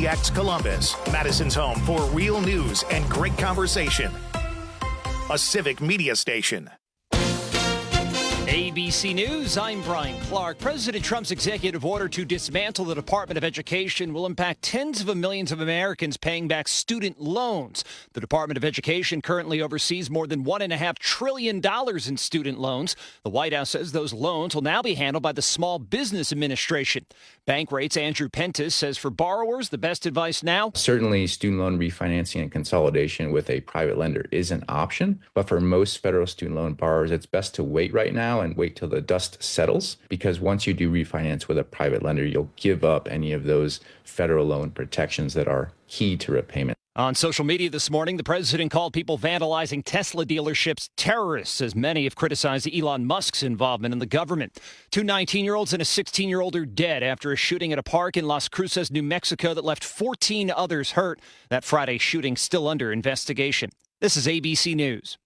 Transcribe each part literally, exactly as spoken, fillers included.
C X Columbus, Madison's home for real news and great conversation. A Civic Media station. A B C News, I'm Brian Clark. President Trump's executive order to dismantle the Department of Education will impact tens of millions of Americans paying back student loans. The Department of Education currently oversees more than one point five trillion dollars in student loans. The White House says those loans will now be handled by the Small Business Administration. Bankrate's Andrew Pentis says for borrowers, the best advice now? Certainly, student loan refinancing and consolidation with a private lender is an option. But for most federal student loan borrowers, it's best to wait right now and wait till the dust settles, because once you do refinance with a private lender, you'll give up any of those federal loan protections that are key to repayment. On social media this morning, the president called people vandalizing Tesla dealerships terrorists, as many have criticized Elon Musk's involvement in the government. Two nineteen-year-olds and a sixteen-year-old are dead after a shooting at a park in Las Cruces, New Mexico that left fourteen others hurt. That Friday shooting still under investigation. This is A B C News.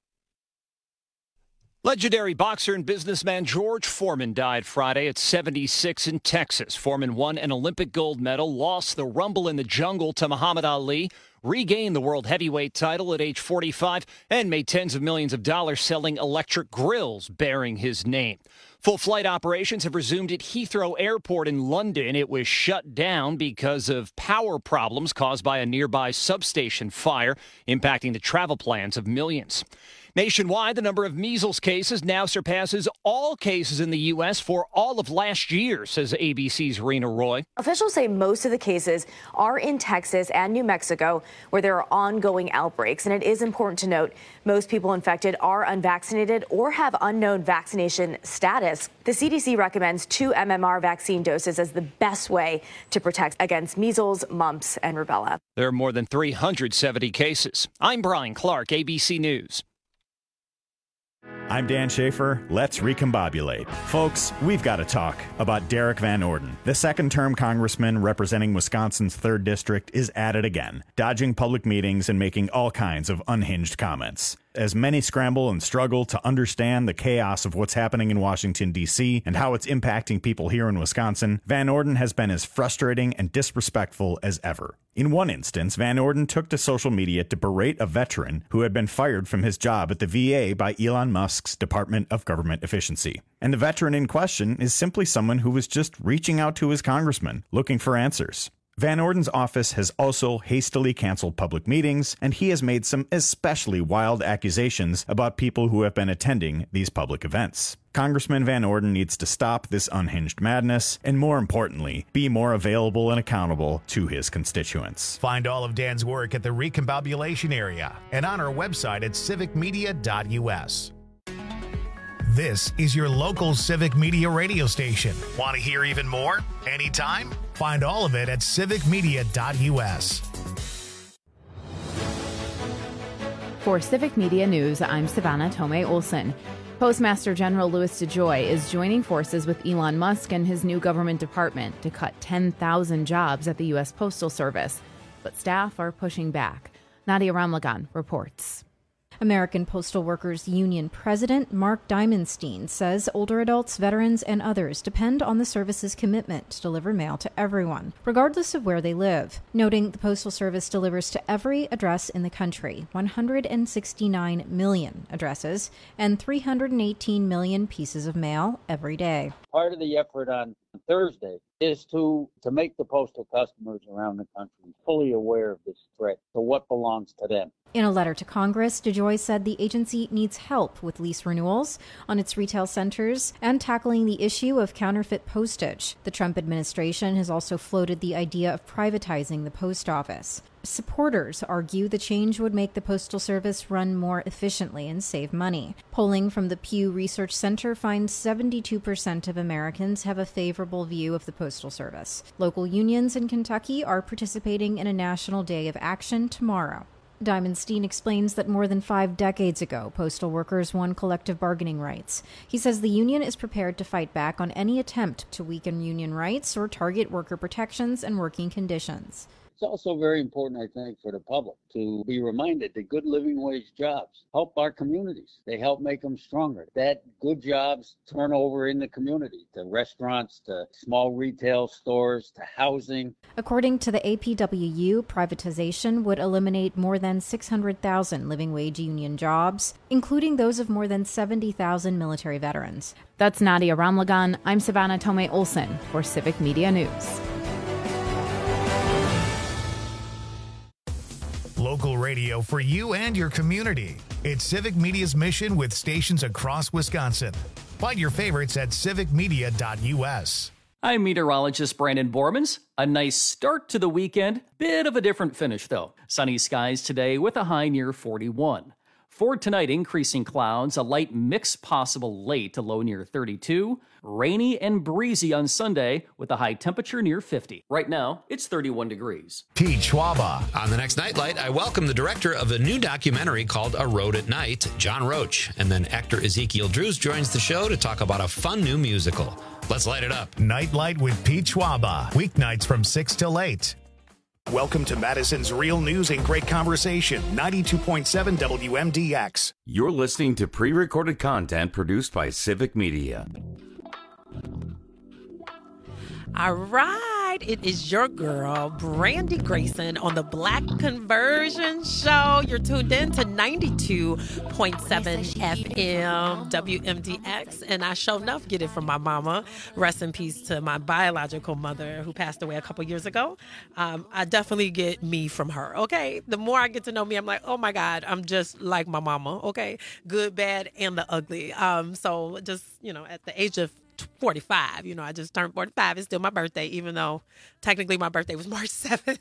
Legendary boxer and businessman George Foreman died Friday at seventy-six in Texas. Foreman won an Olympic gold medal, lost the Rumble in the Jungle to Muhammad Ali, regained the world heavyweight title at age forty-five, and made tens of millions of dollars selling electric grills bearing his name. Full flight operations have resumed at Heathrow Airport in London. It was shut down because of power problems caused by a nearby substation fire, impacting the travel plans of millions. Nationwide, the number of measles cases now surpasses all cases in the U S for all of last year, says A B C's Rena Roy. Officials say most of the cases are in Texas and New Mexico, where there are ongoing outbreaks. And it is important to note most people infected are unvaccinated or have unknown vaccination status. The C D C recommends two M M R vaccine doses as the best way to protect against measles, mumps, and rubella. There are more than three hundred seventy cases. I'm Brian Clark, A B C News. I'm Dan Schaefer. Let's recombobulate. Folks, we've got to talk about Derek Van Orden. The second-term congressman representing Wisconsin's third District is at it again, dodging public meetings and making all kinds of unhinged comments. As many scramble and struggle to understand the chaos of what's happening in Washington, D C and how it's impacting people here in Wisconsin, Van Orden has been as frustrating and disrespectful as ever. In one instance, Van Orden took to social media to berate a veteran who had been fired from his job at the V A by Elon Musk's Department of Government Efficiency. And the veteran in question is simply someone who was just reaching out to his congressman, looking for answers. Van Orden's office has also hastily canceled public meetings, and he has made some especially wild accusations about people who have been attending these public events. Congressman Van Orden needs to stop this unhinged madness, and more importantly, be more available and accountable to his constituents. Find all of Dan's work at the Recombobulation Area and on our website at civic media dot u s. This is your local Civic Media radio station. Want to hear even more? Anytime? Find all of it at civic media dot u s. For Civic Media News, I'm Savannah Tomei Olson. Postmaster General Louis DeJoy is joining forces with Elon Musk and his new government department to cut ten thousand jobs at the U S Postal Service. But staff are pushing back. Nadia Ramlagan reports. American Postal Workers Union President Mark Diamondstein says older adults, veterans, and others depend on the service's commitment to deliver mail to everyone, regardless of where they live, noting the Postal Service delivers to every address in the country, one hundred sixty-nine million addresses, and three hundred eighteen million pieces of mail every day. Part of the effort on Thursday is to, to make the postal customers around the country fully aware of this threat, to what belongs to them. In a letter to Congress, DeJoy said the agency needs help with lease renewals on its retail centers and tackling the issue of counterfeit postage. The Trump administration has also floated the idea of privatizing the post office. Supporters argue the change would make the Postal Service run more efficiently and save money. Polling from the Pew Research Center finds seventy-two percent of Americans have a favorable view of the Postal Service. Local unions in Kentucky are participating in a national day of action tomorrow. Diamondstein explains that more than five decades ago, postal workers won collective bargaining rights. He says the union is prepared to fight back on any attempt to weaken union rights or target worker protections and working conditions. It's also very important, I think, for the public to be reminded that good living wage jobs help our communities. They help make them stronger. That good jobs turn over in the community to restaurants, to small retail stores, to housing. According to the A P W U, privatization would eliminate more than six hundred thousand living wage union jobs, including those of more than seventy thousand military veterans. That's Nadia Ramlagan. I'm Savannah Tomei Olson for Civic Media News. Local radio for you and your community. It's Civic Media's mission with stations across Wisconsin. Find your favorites at civic media dot u s. I'm meteorologist Brandon Bormans. A nice start to the weekend. Bit of a different finish, though. Sunny skies today with a high near forty-one. For tonight, increasing clouds, a light mix possible late to low near thirty-two. Rainy and breezy on Sunday with a high temperature near fifty. Right now, it's thirty-one degrees. Pete Schwaba. On the next Nightlight, I welcome the director of a new documentary called A Road at Night, John Roach. And then actor Ezekiel Drews joins the show to talk about a fun new musical. Let's light it up. Nightlight with Pete Schwaba. Weeknights from six till eight. Welcome to Madison's Real News and Great Conversation, ninety-two point seven W M D X. You're listening to pre-recorded content produced by Civic Media. All right, it is your girl, Brandy Grayson, on the Black Conversion Show. You're tuned in to ninety-two point seven F M W M D X, and I sure enough get it from my mama. Rest in peace to my biological mother who passed away a couple years ago. Um, I definitely get me from her, okay? The more I get to know me, I'm like, oh my God, I'm just like my mama, okay? Good, bad, and the ugly. Um, so just, you know, at the age of forty-five, you know, I just turned forty-five. It's still my birthday, even though technically my birthday was March seventh.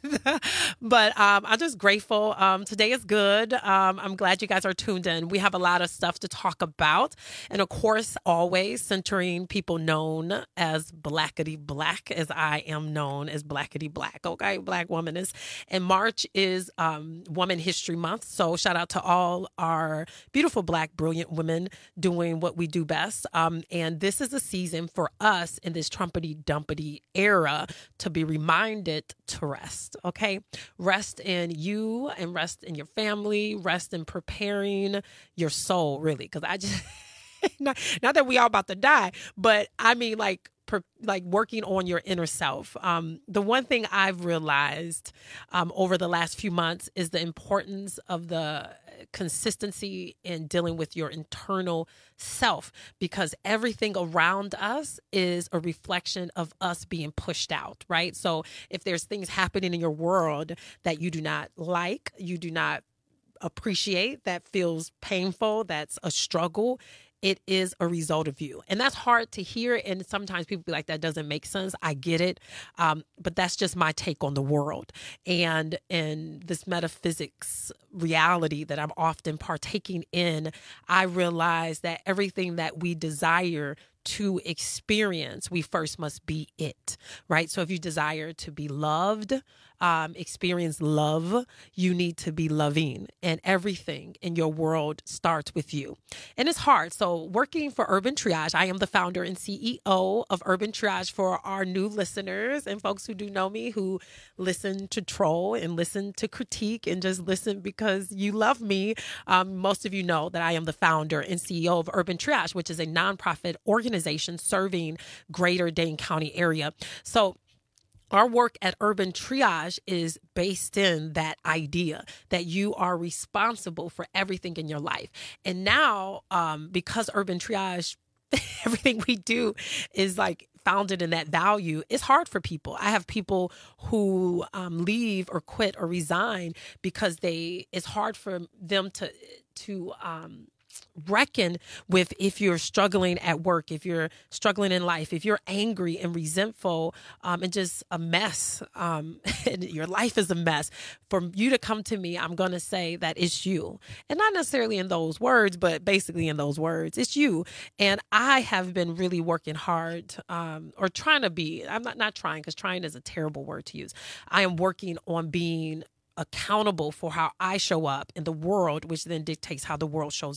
But um, I'm just grateful. Um, today is good. Um, I'm glad you guys are tuned in. We have a lot of stuff to talk about. And of course, always centering people known as Blackity Black, as I am known as Blackity Black, okay? Black woman is. And March is um, Woman History Month. So shout out to all our beautiful Black, brilliant women doing what we do best. Um, and this is a season for us in this Trumpity-dumpity era to be reminded to rest, okay? Rest in you and rest in your family, rest in preparing your soul, really, because I just, not, not that we all about to die, but I mean like, Per, like working on your inner self. Um, the one thing I've realized um, over the last few months is the importance of the consistency in dealing with your internal self, because everything around us is a reflection of us being pushed out, right? So if there's things happening in your world that you do not like, you do not appreciate, that feels painful, that's a struggle, it is a result of you. And that's hard to hear. And sometimes people be like, that doesn't make sense. I get it. Um, but that's just my take on the world. And in this metaphysics reality that I'm often partaking in, I realize that everything that we desire to experience, we first must be it, right? So if you desire to be loved, um, experience love, you need to be loving, and everything in your world starts with you. And it's hard. So working for Urban Triage, I am the founder and C E O of Urban Triage. For our new listeners and folks who do know me, who listen to troll and listen to critique and just listen because you love me. Um, most of you know that I am the founder and C E O of Urban Triage, which is a nonprofit organization serving greater Dane County area. So our work at Urban Triage is based in that idea that you are responsible for everything in your life. And now, um, because Urban Triage, everything we do is like founded in that value, it's hard for people. I have people who um, leave or quit or resign because they, it's hard for them to, to, um, reckon with if you're struggling at work, if you're struggling in life, if you're angry and resentful um, and just a mess, um, and your life is a mess, for you to come to me, I'm going to say that it's you. And not necessarily in those words, but basically in those words, it's you. And I have been really working hard um, or trying to be, I'm not, not trying, because trying is a terrible word to use. I am working on being accountable for how I show up in the world, which then dictates how the world shows up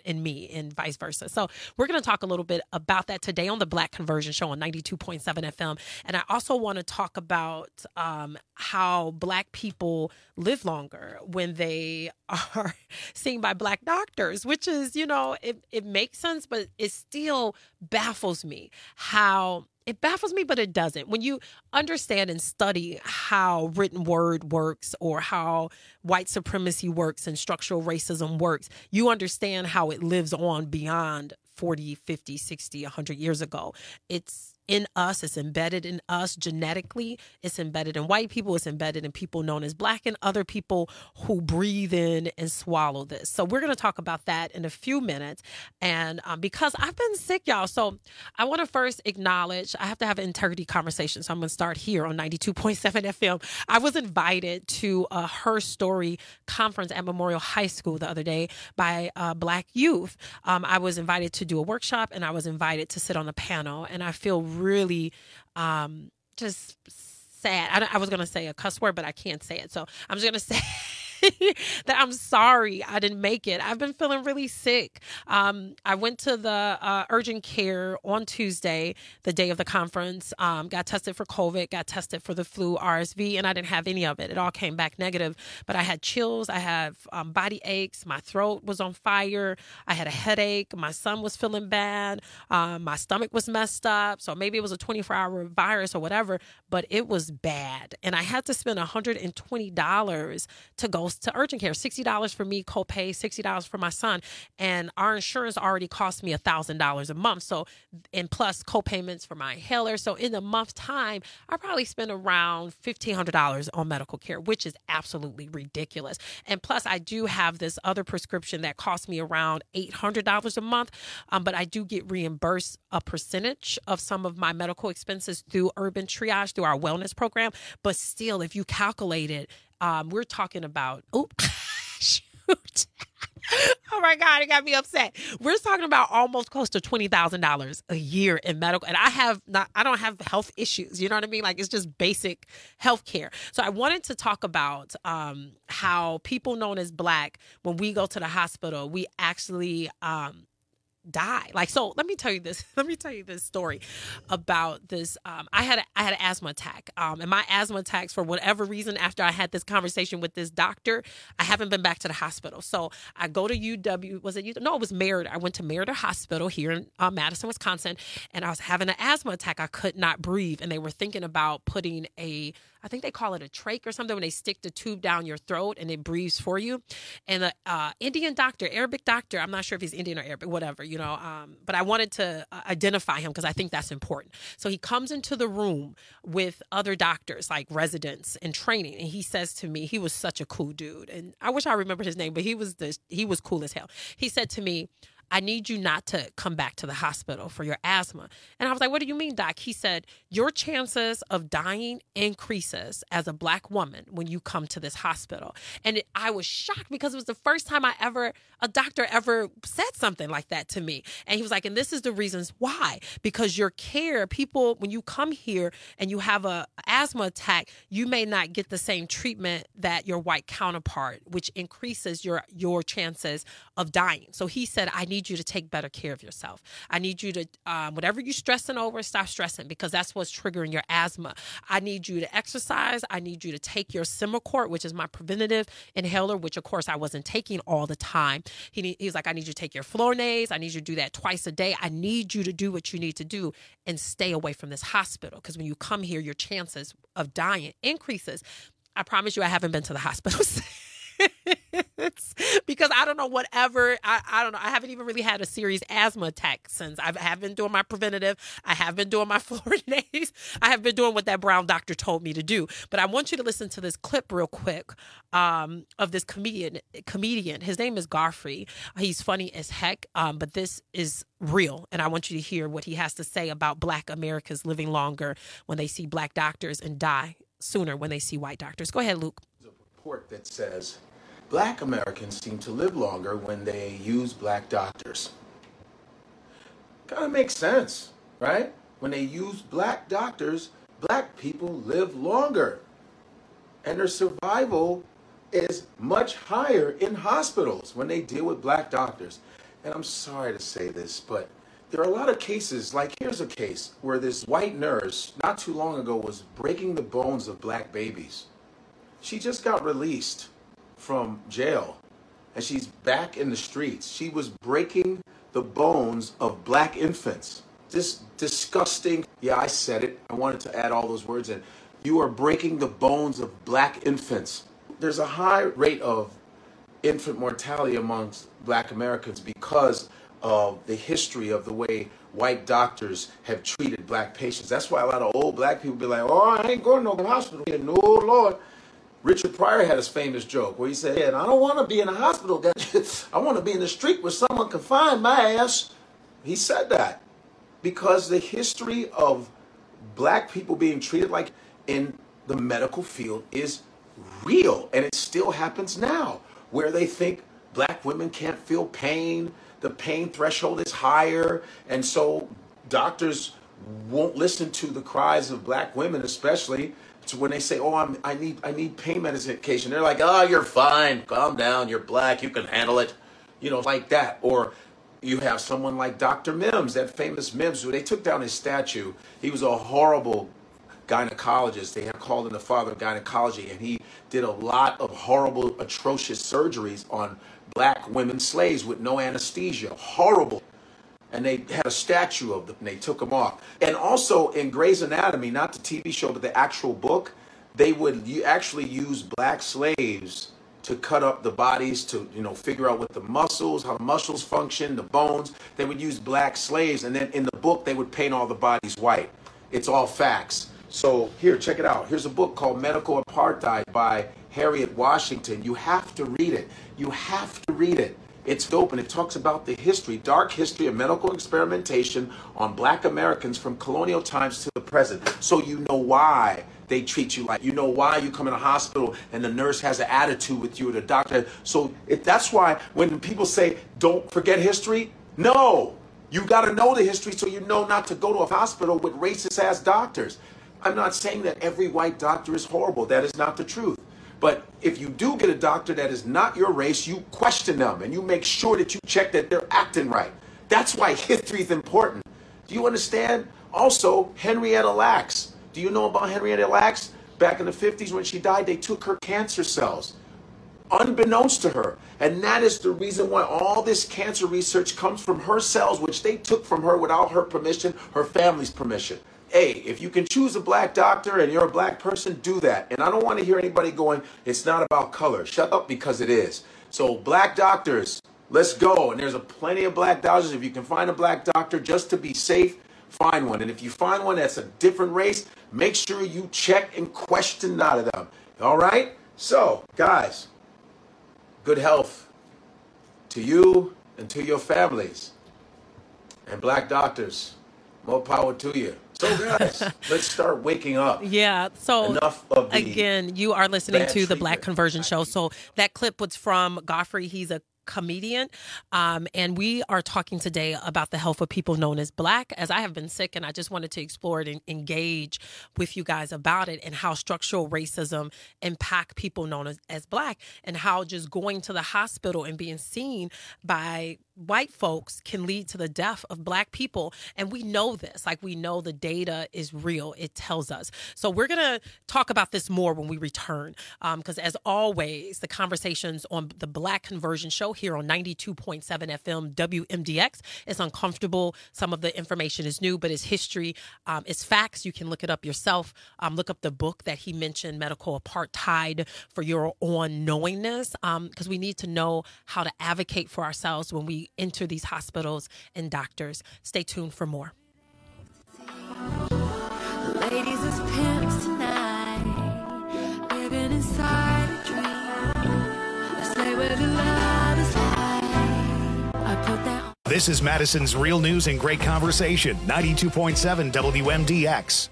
in me and vice versa. So we're going to talk a little bit about that today on the Black Conversion Show on ninety-two point seven F M. And I also want to talk about um, how Black people live longer when they are seen by Black doctors, which is, you know, it, it makes sense, but it still baffles me how It baffles me, but it doesn't. When you understand and study how written word works or how white supremacy works and structural racism works, you understand how it lives on beyond forty, fifty, sixty, one hundred years ago. It's in us. It's embedded in us genetically. It's embedded in white people. It's embedded in people known as Black and other people who breathe in and swallow this. So we're going to talk about that in a few minutes. And um, because I've been sick, y'all, so I want to first acknowledge I have to have an integrity conversation. So I'm going to start here on ninety-two point seven F M. I was invited to a Her Story conference at Memorial High School the other day by uh, Black youth. Um, I was invited to do a workshop and I was invited to sit on a panel. And I feel really um, just sad. I, I was going to say a cuss word, but I can't say it. So I'm just going to say that I'm sorry I didn't make it. I've been feeling really sick. Um, I went to the uh, urgent care on Tuesday, the day of the conference, um, got tested for COVID, got tested for the flu, R S V, and I didn't have any of it. It all came back negative, but I had chills. I have um, body aches. My throat was on fire. I had a headache. My son was feeling bad. Um, my stomach was messed up. So maybe it was a twenty-four hour virus or whatever, but it was bad. And I had to spend one hundred twenty dollars to go to urgent care, sixty dollars for me, copay, sixty dollars for my son. And our insurance already cost me one thousand dollars a month. So, and plus co-payments for my inhaler. So in a month's time, I probably spent around fifteen hundred dollars on medical care, which is absolutely ridiculous. And plus I do have this other prescription that costs me around eight hundred dollars a month. Um, but I do get reimbursed a percentage of some of my medical expenses through Urban Triage, through our wellness program. But still, if you calculate it, Um, we're talking about, oh, shoot. Oh my God, it got me upset. We're talking about almost close to twenty thousand dollars a year in medical. And I have not, I don't have health issues. You know what I mean? Like it's just basic health care. So I wanted to talk about um, how people known as Black, when we go to the hospital, we actually um, die. Like, so let me tell you this, let me tell you this story about this. Um, I had, a, I had an asthma attack. Um, and my asthma attacks, for whatever reason, after I had this conversation with this doctor, I haven't been back to the hospital. So I go to U W, was it U W? No, it was Merida. I went to Merida Hospital here in uh, Madison, Wisconsin, and I was having an asthma attack. I could not breathe. And they were thinking about putting a, I think they call it a trach or something, when they stick the tube down your throat and it breathes for you. And the uh, Indian doctor, Arabic doctor, I'm not sure if he's Indian or Arabic, whatever, you know, um, but I wanted to uh, identify him because I think that's important. So he comes into the room with other doctors, like residents in training. And he says to me, he was such a cool dude. And I wish I remembered his name, but he was the, he was cool as hell. He said to me, I need you not to come back to the hospital for your asthma. And I was like, what do you mean, doc? He said, your chances of dying increases as a Black woman when you come to this hospital. And it, I was shocked because it was the first time I ever, a doctor ever said something like that to me. And he was like, and this is the reasons why, because your care, people, when you come here and you have a asthma attack, you may not get the same treatment that your white counterpart, which increases your, your chances of dying. So he said, I need you to take better care of yourself. I need you to, um, whatever you're stressing over, stop stressing, because that's what's triggering your asthma. I need you to exercise. I need you to take your Symbicort, which is my preventative inhaler, which of course I wasn't taking all the time. He, need, he was like, I need you to take your Flonase. I need you to do that twice a day. I need you to do what you need to do and stay away from this hospital, because when you come here, your chances of dying increases. I promise you, I haven't been to the hospital because I don't know, whatever, I, I don't know. I haven't even really had a serious asthma attack since. I have been doing my preventative. I have been doing my Flonase. I have been doing what that brown doctor told me to do. But I want you to listen to this clip real quick um, of this comedian. Comedian. His name is Godfrey. He's funny as heck, um, but this is real. And I want you to hear what he has to say about Black Americans living longer when they see Black doctors and die sooner when they see white doctors. Go ahead, Luke. Report that says Black Americans seem to live longer when they use Black doctors. Kind of makes sense, right? When they use Black doctors, Black people live longer. And their survival is much higher in hospitals when they deal with Black doctors. and I'm sorry to say this, but there are a lot of cases, like here's a case where this white nurse not too long ago was breaking the bones of black babies. She just got released from jail and she's back in the streets. She was breaking the bones of black infants. This disgusting, yeah, I said it. I wanted to add all those words in. You are breaking the bones of black infants. There's a high rate of infant mortality amongst black Americans because of the history of the way white doctors have treated black patients. That's why a lot of old black people be like, oh, I ain't going to no hospital. No, Lord. Richard Pryor had his famous joke where he said, yeah, I don't want to be in a hospital. I want to be in the street where someone can find my ass. He said that because the history of black people being treated like in the medical field is real. And it still happens now where they think black women can't feel pain. The pain threshold is higher, and so doctors won't listen to the cries of black women, especially to when they say, "Oh, I'm, I need, I need pain medication." They're like, "Oh, you're fine. Calm down. You're black. You can handle it," you know, like that. Or you have someone like Doctor Mims, that famous Mims, who they took down his statue. He was a horrible gynecologist. They have called him the father of gynecology, and he did a lot of horrible, atrocious surgeries on black women slaves with no anesthesia. Horrible. And they had a statue of them, and they took them off. And also in Grey's Anatomy, not the T V show, but the actual book, they would actually use black slaves to cut up the bodies to, you know, figure out what the muscles, how the muscles function, the bones. They would use black slaves, and then in the book, they would paint all the bodies white. It's all facts. So here, check it out. Here's a book called Medical Apartheid by Harriet Washington. You have to read it. You have to read it. It's dope, and it talks about the history, dark history of medical experimentation on black Americans from colonial times to the present. So you know why they treat you like, you know why you come in a hospital and the nurse has an attitude with you or the doctor. So it, that's why when people say, don't forget history, no. You got to know the history so you know not to go to a hospital with racist-ass doctors. I'm not saying that every white doctor is horrible. That is not the truth. But if you do get a doctor that is not your race, you question them and you make sure that you check that they're acting right. That's why history is important. Do you understand? Also, Henrietta Lacks. Do you know about Henrietta Lacks? Back in the fifties when she died, they took her cancer cells, unbeknownst to her. And that is the reason why all this cancer research comes from her cells, which they took from her without her permission, her family's permission. Hey, if you can choose a black doctor and you're a black person, do that. And I don't want to hear anybody going, it's not about color. Shut up, because it is. So black doctors, let's go. And there's a plenty of black doctors. If you can find a black doctor, just to be safe, find one. And if you find one that's a different race, make sure you check and question none of them. All right? So, guys, good health to you and to your families. And black doctors, more power to you. So guys, let's start waking up. Yeah. So enough of the again, you are listening to treatment. The Black Conversion Show. So that clip was from Godfrey. He's a comedian. Um, and we are talking today about the health of people known as Black, as I have been sick, and I just wanted to explore it and engage with you guys about it and how structural racism impact people known as, as Black, and how just going to the hospital and being seen by white folks can lead to the death of Black people. And we know this, like we know the data is real. It tells us. So we're going to talk about this more when we return. Um, because as always, the conversations on the Black Conversion Show here on ninety-two point seven F M W M D X is uncomfortable. Some of the information is new, but it's history. Um, it's facts. You can look it up yourself. Um, look up the book that he mentioned, Medical Apartheid, for your own knowingness. Um, because we need to know how to advocate for ourselves when we enter these hospitals and doctors. Stay tuned for more. Ladies is pimps tonight, living inside a dream. Let's play where the love is high. I put that. This is Madison's Real News and Great Conversation, ninety-two point seven W M D X.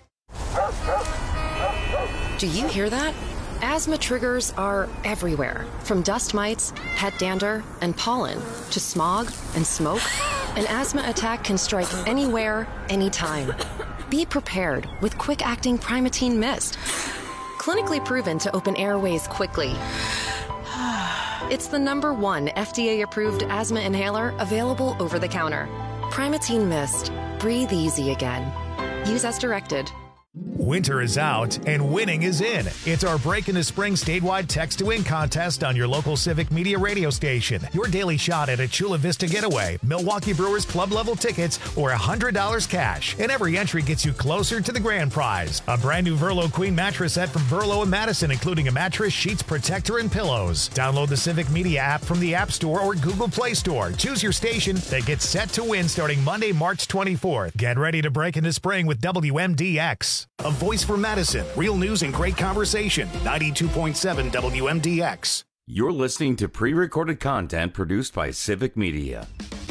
Do you hear that? Asthma triggers are everywhere, from dust mites, pet dander, and pollen, to smog and smoke. An asthma attack can strike anywhere, anytime. Be prepared with quick-acting Primatene Mist. Clinically proven to open airways quickly It's the number one F D A-approved asthma inhaler available over the counter. Primatene Mist. Breathe easy again. Use as directed. Winter is out and winning is in. It's our Break into Spring statewide text to win contest on your local Civic Media radio station. Your daily shot at a Chula Vista getaway, Milwaukee Brewers club level tickets, or one hundred dollars cash. And every entry gets you closer to the grand prize. A brand new Verlo Queen mattress set from Verlo and Madison, including a mattress, sheets, protector, and pillows. Download the Civic Media app from the App Store or Google Play Store. Choose your station that gets set to win starting Monday, March twenty-fourth. Get ready to break into spring with W M D X. A voice for Madison. Real news and great conversation. ninety-two point seven W M D X. You're listening to pre-recorded content produced by Civic Media.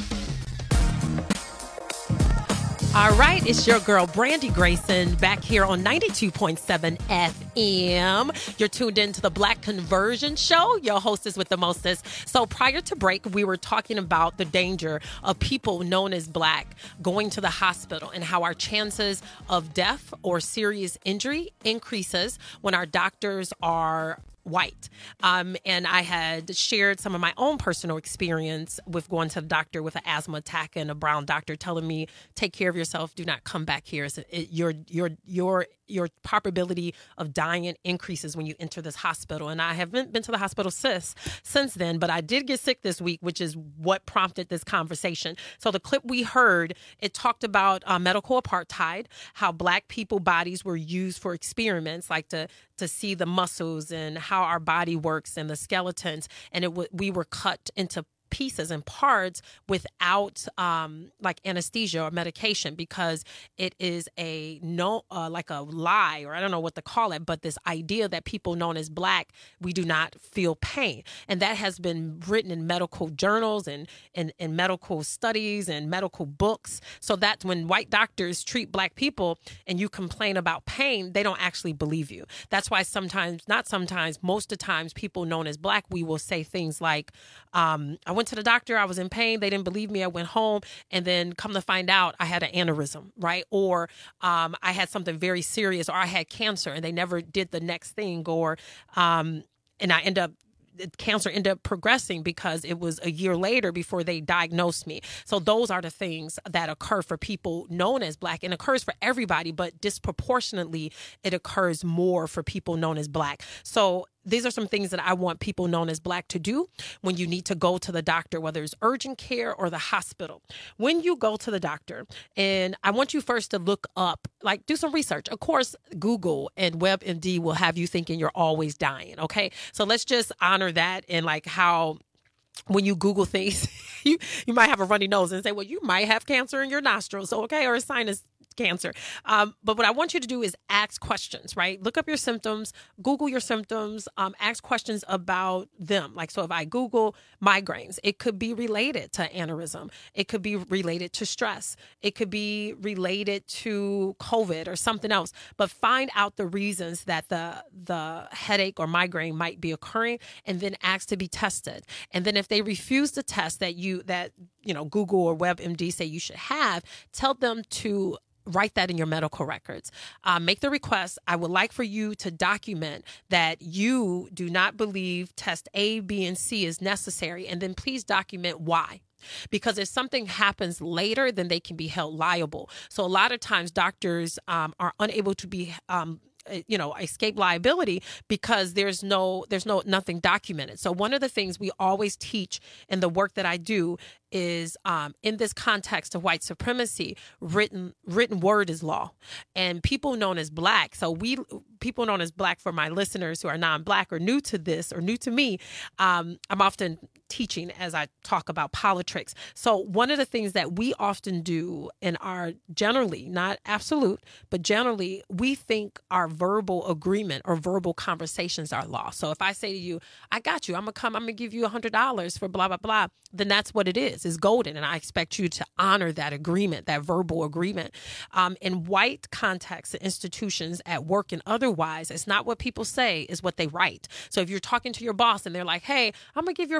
All right, it's your girl, Brandy Grayson, back here on ninety-two point seven F M. You're tuned in to the Black Conversion Show. Your hostess with the mostest. So prior to break, we were talking about the danger of people known as Black going to the hospital and how our chances of death or serious injury increases when our doctors are white. Um, and I had shared some of my own personal experience with going to the doctor with an asthma attack and a brown doctor telling me, take care of yourself. Do not come back here. So it, your, your, your, your probability of dying increases when you enter this hospital. And I haven't been to the hospital since, since then, but I did get sick this week, which is what prompted this conversation. So the clip we heard, it talked about uh, medical apartheid, how Black people bodies were used for experiments, like to, to see the muscles and how our body works and the skeletons. And it w- we were cut into pieces and parts without um, like anesthesia or medication, because it is a no, uh, like a lie, or I don't know what to call it, but this idea that people known as Black, we do not feel pain. And that has been written in medical journals and in and medical studies and medical books. So that when white doctors treat Black people and you complain about pain, they don't actually believe you. That's why sometimes, not sometimes, most of the times people known as Black, we will say things like, um, I went to the doctor, I was in pain, they didn't believe me, I went home, and then come to find out I had an aneurysm, right? Or um, I had something very serious, or I had cancer and they never did the next thing, or um, and I end up cancer ended up progressing because it was a year later before they diagnosed me. So those are the things that occur for people known as Black, and occurs for everybody, but disproportionately it occurs more for people known as Black. So these are some things that I want people known as Black to do when you need to go to the doctor, whether it's urgent care or the hospital. When you go to the doctor, and I want you first to look up, like do some research. Of course, Google and WebMD will have you thinking you're always dying, okay? So let's just honor that, and like how when you Google things, you, you might have a runny nose and say, well, you might have cancer in your nostrils, so okay, or a sinus cancer. Um, but what I want you to do is ask questions, right? Look up your symptoms, Google your symptoms, um, ask questions about them. Like, so if I Google migraines, it could be related to aneurysm. It could be related to stress. It could be related to COVID or something else. But find out the reasons that the, the headache or migraine might be occurring, and then ask to be tested. And then if they refuse the test that you, that, you know, Google or WebMD say you should have, tell them to write that in your medical records. Uh, make the request. I would like for you to document that you do not believe test A, B, and C is necessary, and then please document why. Because if something happens later, then they can be held liable. So a lot of times doctors um, are unable to be um, you know, escape liability because there's no, there's no, nothing documented. So one of the things we always teach in the work that I do is um, in this context of white supremacy, written, written word is law, and people known as Black. So we, people known as Black, for my listeners who are non-Black or new to this or new to me, um, I'm often teaching as I talk about politics. So one of the things that we often do in our, generally, not absolute, but generally, we think our verbal agreement or verbal conversations are law. So if I say to you, I got you, I'm gonna come, I'm gonna give you a hundred dollars for blah, blah, blah, then that's what it is, is golden. And I expect you to honor that agreement, that verbal agreement. Um, in white contexts and institutions at work and otherwise, it's not what people say, is what they write. So if you're talking to your boss and they're like, hey, I'm gonna give you a promotion,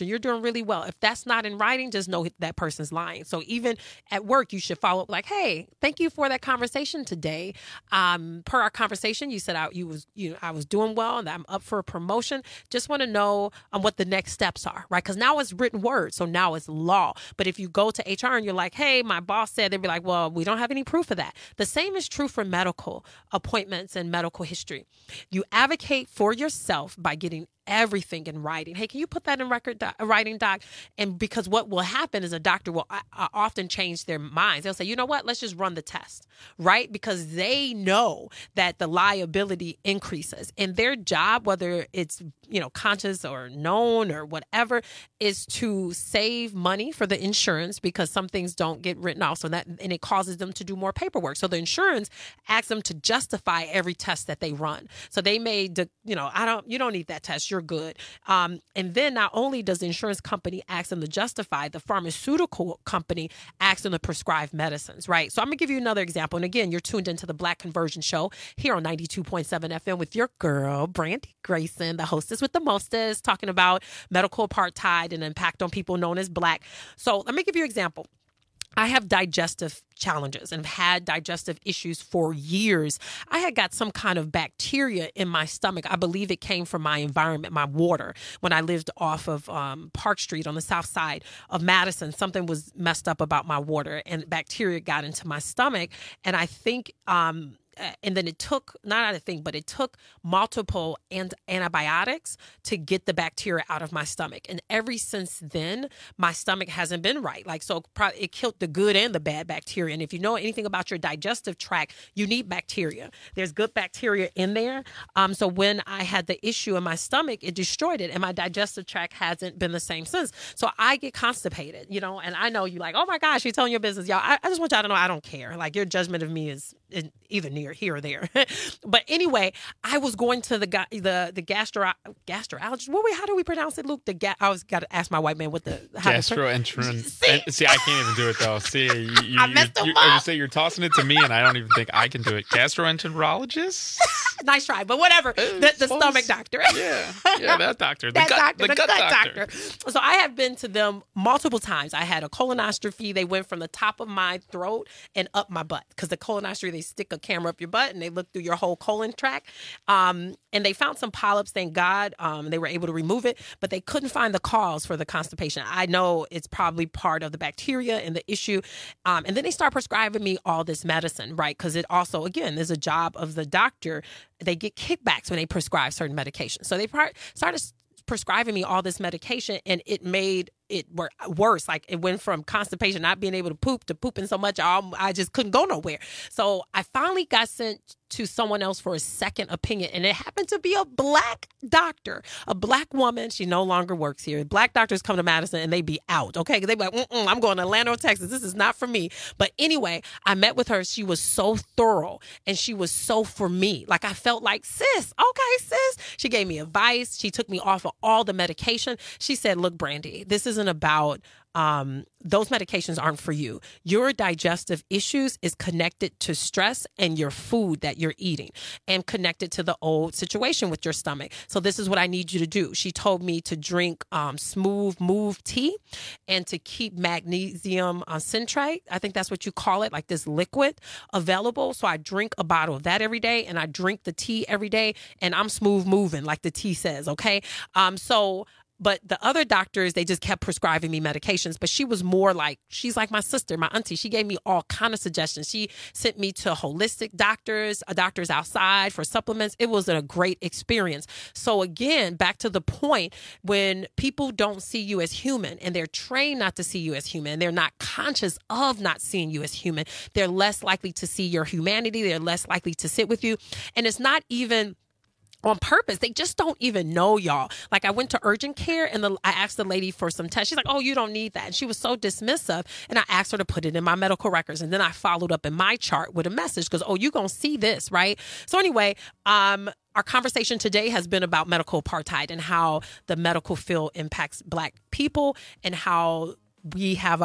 promotion. You're doing really well. If that's not in writing, just know that person's lying. So even at work, you should follow up like, hey, thank you for that conversation today. Um, per our conversation, you said I, you was, you know, I was doing well and that I'm up for a promotion. Just want to know um, what the next steps are, right? Because now it's written word. So now it's law. But if you go to H R and you're like, hey, my boss said, they'd be like, well, we don't have any proof of that. The same is true for medical appointments and medical history. You advocate for yourself by getting everything in writing. Hey, can you put that in record doc, writing, doc? And because what will happen is a doctor will uh, often change their minds. They'll say, you know what, let's just run the test, right? Because they know that the liability increases. And their job, whether it's, you know, conscious or known or whatever, is to save money for the insurance because some things don't get written off. So that, and it causes them to do more paperwork. So the insurance asks them to justify every test that they run. So they may, you know, I don't, you don't need that test. You're good. Um, and then not only does the insurance company ask them to justify, the pharmaceutical company asks them to prescribe medicines, right? So I'm going to give you another example. And again, you're tuned into the Black Conversion Show here on ninety-two point seven F M with your girl, Brandy Grayson, the hostess with the mostest, talking about medical apartheid and impact on people known as Black. So let me give you an example. I have digestive challenges and have had digestive issues for years. I had got some kind of bacteria in my stomach. I believe it came from my environment, my water. When I lived off of um, Park Street on the south side of Madison, something was messed up about my water and bacteria got into my stomach. And I think... Um, And then it took, not I think, but it took multiple and antibiotics to get the bacteria out of my stomach. And ever since then, my stomach hasn't been right. Like, so it killed the good and the bad bacteria. And if you know anything about your digestive tract, you need bacteria. There's good bacteria in there. Um, so when I had the issue in my stomach, it destroyed it. And my digestive tract hasn't been the same since. So I get constipated, you know, and I know you like, oh my gosh, you're telling your business. Y'all, I, I just want y'all to know I don't care. Like, your judgment of me is either near here or there. But anyway, I was going to the the the gastro gastroenterologist. What how do we pronounce it, Luke? The ga- I was got to ask my white man what the gastroenterologist. See? See, I can't even do it though. See, you, you, I messed you, him you, up. You say you're tossing it to me, and I don't even think I can do it. Gastroenterologist. Nice try, but whatever. The, the stomach doctor. Yeah, yeah, that doctor. The that gut, doctor, the, the gut, gut doctor. doctor. So I have been to them multiple times. I had a colonoscopy. They went from the top of my throat and up my butt because the colonoscopy, they stick a camera up your butt and they look through your whole colon tract. Um, and they found some polyps, thank God. Um, they were able to remove it, but they couldn't find the cause for the constipation. I know it's probably part of the bacteria and the issue. Um, and then they start prescribing me all this medicine, right? Because it also, again, is a job of the doctor. They get kickbacks when they prescribe certain medications. So they started prescribing me all this medication, and it made it worse. Like, it went from constipation, not being able to poop, to pooping so much I just couldn't go nowhere. So I finally got sent to someone else for a second opinion, and it happened to be a Black doctor, a Black woman. She no longer works here. Black doctors come to Madison and they be out, okay? They be like, Mm-mm, I'm going to Atlanta, Texas. This is not for me. But anyway, I met with her. She was so thorough, and she was so for me. Like, I felt like, sis, okay, sis. She gave me advice. She took me off of all the medication. She said, look, Brandy, this isn't about um, those medications aren't for you. Your digestive issues is connected to stress and your food that you're eating, and connected to the old situation with your stomach. So this is what I need you to do. She told me to drink um, Smooth Move tea and to keep magnesium uh, citrate. I think that's what you call it, like this liquid available. So I drink a bottle of that every day, and I drink the tea every day, and I'm smooth moving, like the tea says. Okay. Um, so But the other doctors, they just kept prescribing me medications. But she was more like, she's like my sister, my auntie. She gave me all kind of suggestions. She sent me to holistic doctors, doctors outside for supplements. It was a great experience. So again, back to the point, when people don't see you as human and they're trained not to see you as human, they're not conscious of not seeing you as human, they're less likely to see your humanity. They're less likely to sit with you. And it's not even on purpose. They just don't even know, y'all. Like, I went to urgent care and the, I asked the lady for some tests. She's like, oh, you don't need that. And she was so dismissive. And I asked her to put it in my medical records. And then I followed up in my chart with a message because, oh, you're going to see this, right? So anyway, um, our conversation today has been about medical apartheid and how the medical field impacts Black people, and how we have a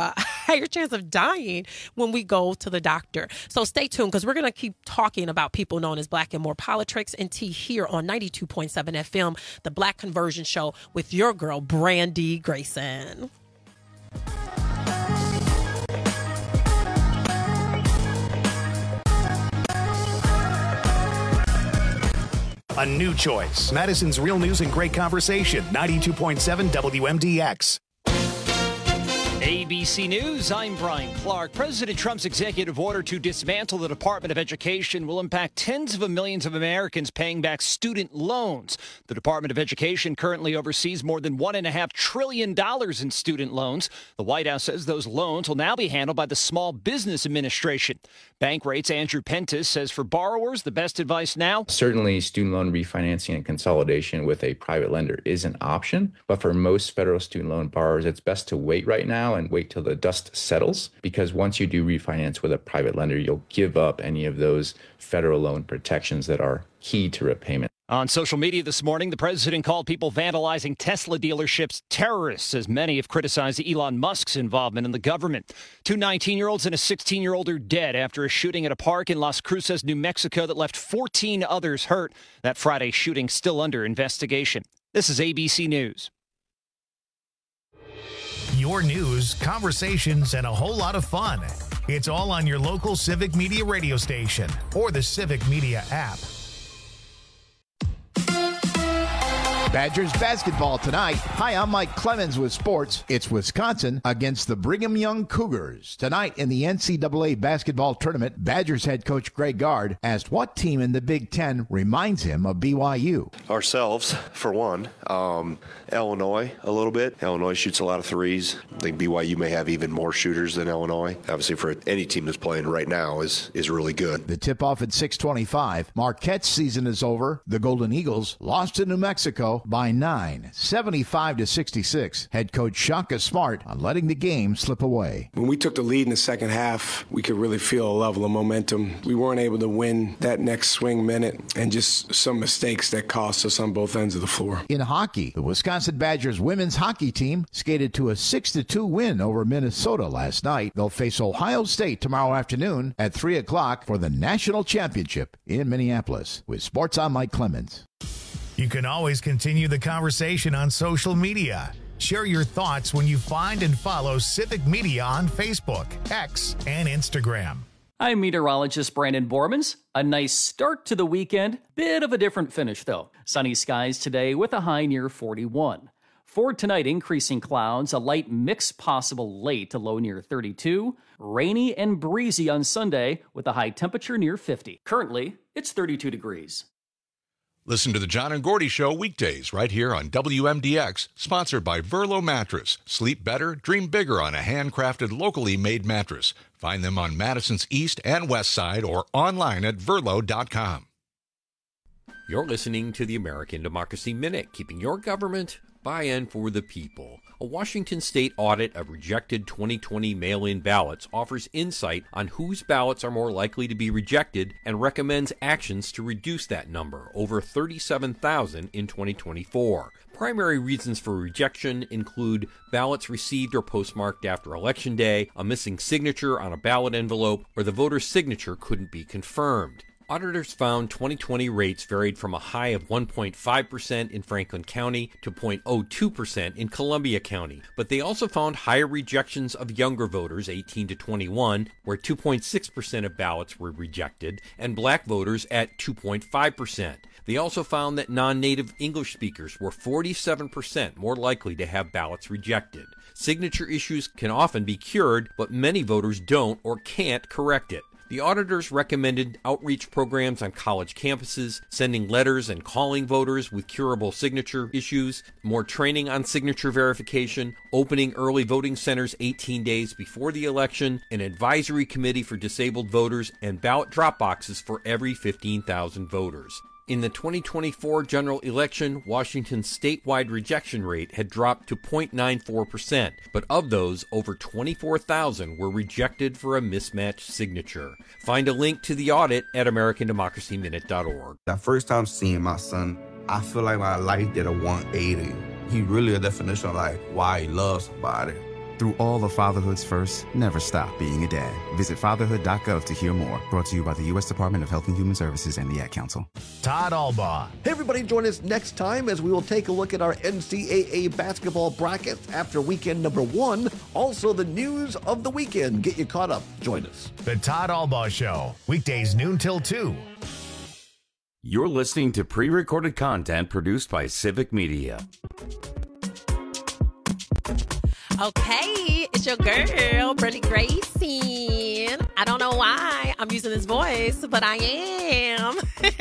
higher chance of dying when we go to the doctor. So stay tuned, because we're going to keep talking about people known as Black and More Politics and Tea here on ninety-two point seven F M, the Black Conversion Show with your girl, Brandy Grayson. A new choice. Madison's Real News and Great Conversation. ninety-two point seven W M D X. A B C News, I'm Brian Clark. President Trump's executive order to dismantle the Department of Education will impact tens of millions of Americans paying back student loans. The Department of Education currently oversees more than one point five trillion dollars in student loans. The White House says those loans will now be handled by the Small Business Administration. Bankrate's Andrew Pentis says for borrowers, the best advice now? Certainly, student loan refinancing and consolidation with a private lender is an option. But for most federal student loan borrowers, it's best to wait right now and wait till the dust settles, because once you do refinance with a private lender, you'll give up any of those federal loan protections that are key to repayment. On social media this morning, the president called people vandalizing Tesla dealerships terrorists, as many have criticized Elon Musk's involvement in the government. Two nineteen-year-olds and a sixteen-year-old are dead after a shooting at a park in Las Cruces, New Mexico, that left fourteen others hurt. That Friday shooting still under investigation. This is A B C News. Your news, conversations, and a whole lot of fun. It's all on your local Civic Media radio station or the Civic Media app. Badgers basketball tonight. Hi, I'm Mike Clemens with sports. It's Wisconsin against the Brigham Young Cougars. Tonight in the N C double A basketball tournament, Badgers head coach Greg Gard asked what team in the Big Ten reminds him of B Y U. Ourselves, for one. Um, Illinois, a little bit. Illinois shoots a lot of threes. I think B Y U may have even more shooters than Illinois. Obviously, for any team that's playing right now is, is really good. The tip-off at six twenty-five. Marquette's season is over. The Golden Eagles lost to New Mexico by nine, seventy-five to sixty-six. Head coach Shaka Smart on letting the game slip away. When we took the lead in the second half, we could really feel a level of momentum. We weren't able to win that next swing minute, and just some mistakes that cost us on both ends of the floor. In hockey, the Wisconsin Badgers women's hockey team skated to a six to two win over Minnesota last night. They'll face Ohio State tomorrow afternoon at three o'clock for the national championship in Minneapolis. With sports, I'm Mike Clemens. You can always continue the conversation on social media. Share your thoughts when you find and follow Civic Media on Facebook, X, and Instagram. I'm meteorologist Brandon Bormans. A nice start to the weekend. Bit of a different finish, though. Sunny skies today with a high near forty-one. For tonight, increasing clouds, a light mix possible late to low near thirty-two. Rainy and breezy on Sunday with a high temperature near fifty. Currently, it's thirty-two degrees. Listen to the John and Gordy Show weekdays right here on W M D X, sponsored by Verlo Mattress. Sleep better, dream bigger on a handcrafted, locally made mattress. Find them on Madison's East and West Side or online at verlo dot com. You're listening to the American Democracy Minute, keeping your government buy-in for the people. A Washington state audit of rejected twenty twenty mail-in ballots offers insight on whose ballots are more likely to be rejected and recommends actions to reduce that number, over thirty-seven thousand in twenty twenty-four. Primary reasons for rejection include ballots received or postmarked after Election Day, a missing signature on a ballot envelope, or the voter's signature couldn't be confirmed. Auditors found twenty twenty rates varied from a high of one point five percent in Franklin County to zero point zero two percent in Columbia County, but they also found higher rejections of younger voters, eighteen to twenty-one, where two point six percent of ballots were rejected, and black voters at two point five percent. They also found that non-native English speakers were forty-seven percent more likely to have ballots rejected. Signature issues can often be cured, but many voters don't or can't correct it. The auditors recommended outreach programs on college campuses, sending letters and calling voters with curable signature issues, more training on signature verification, opening early voting centers eighteen days before the election, an advisory committee for disabled voters, and ballot drop boxes for every fifteen thousand voters. In the twenty twenty-four general election, Washington's statewide rejection rate had dropped to zero point nine four percent, but of those, over twenty-four thousand were rejected for a mismatched signature. Find a link to the audit at american democracy minute dot org. The first time seeing my son, I feel like my life did a one eighty. He's really a definition of like why he loves somebody. Through all of fatherhood's firsts, never stop being a dad. Visit fatherhood dot gov to hear more. Brought to you by the U S Department of Health and Human Services and the Ad Council. Todd Albaugh. Hey, everybody, join us next time as we will take a look at our N C double A basketball brackets after weekend number one. Also, the news of the weekend. Get you caught up. Join us. The Todd Albaugh Show, weekdays noon till two. You're listening to pre-recorded content produced by Civic Media. Okay, it's your girl, Brandy Grayson. I don't know why I'm using this voice, but I am.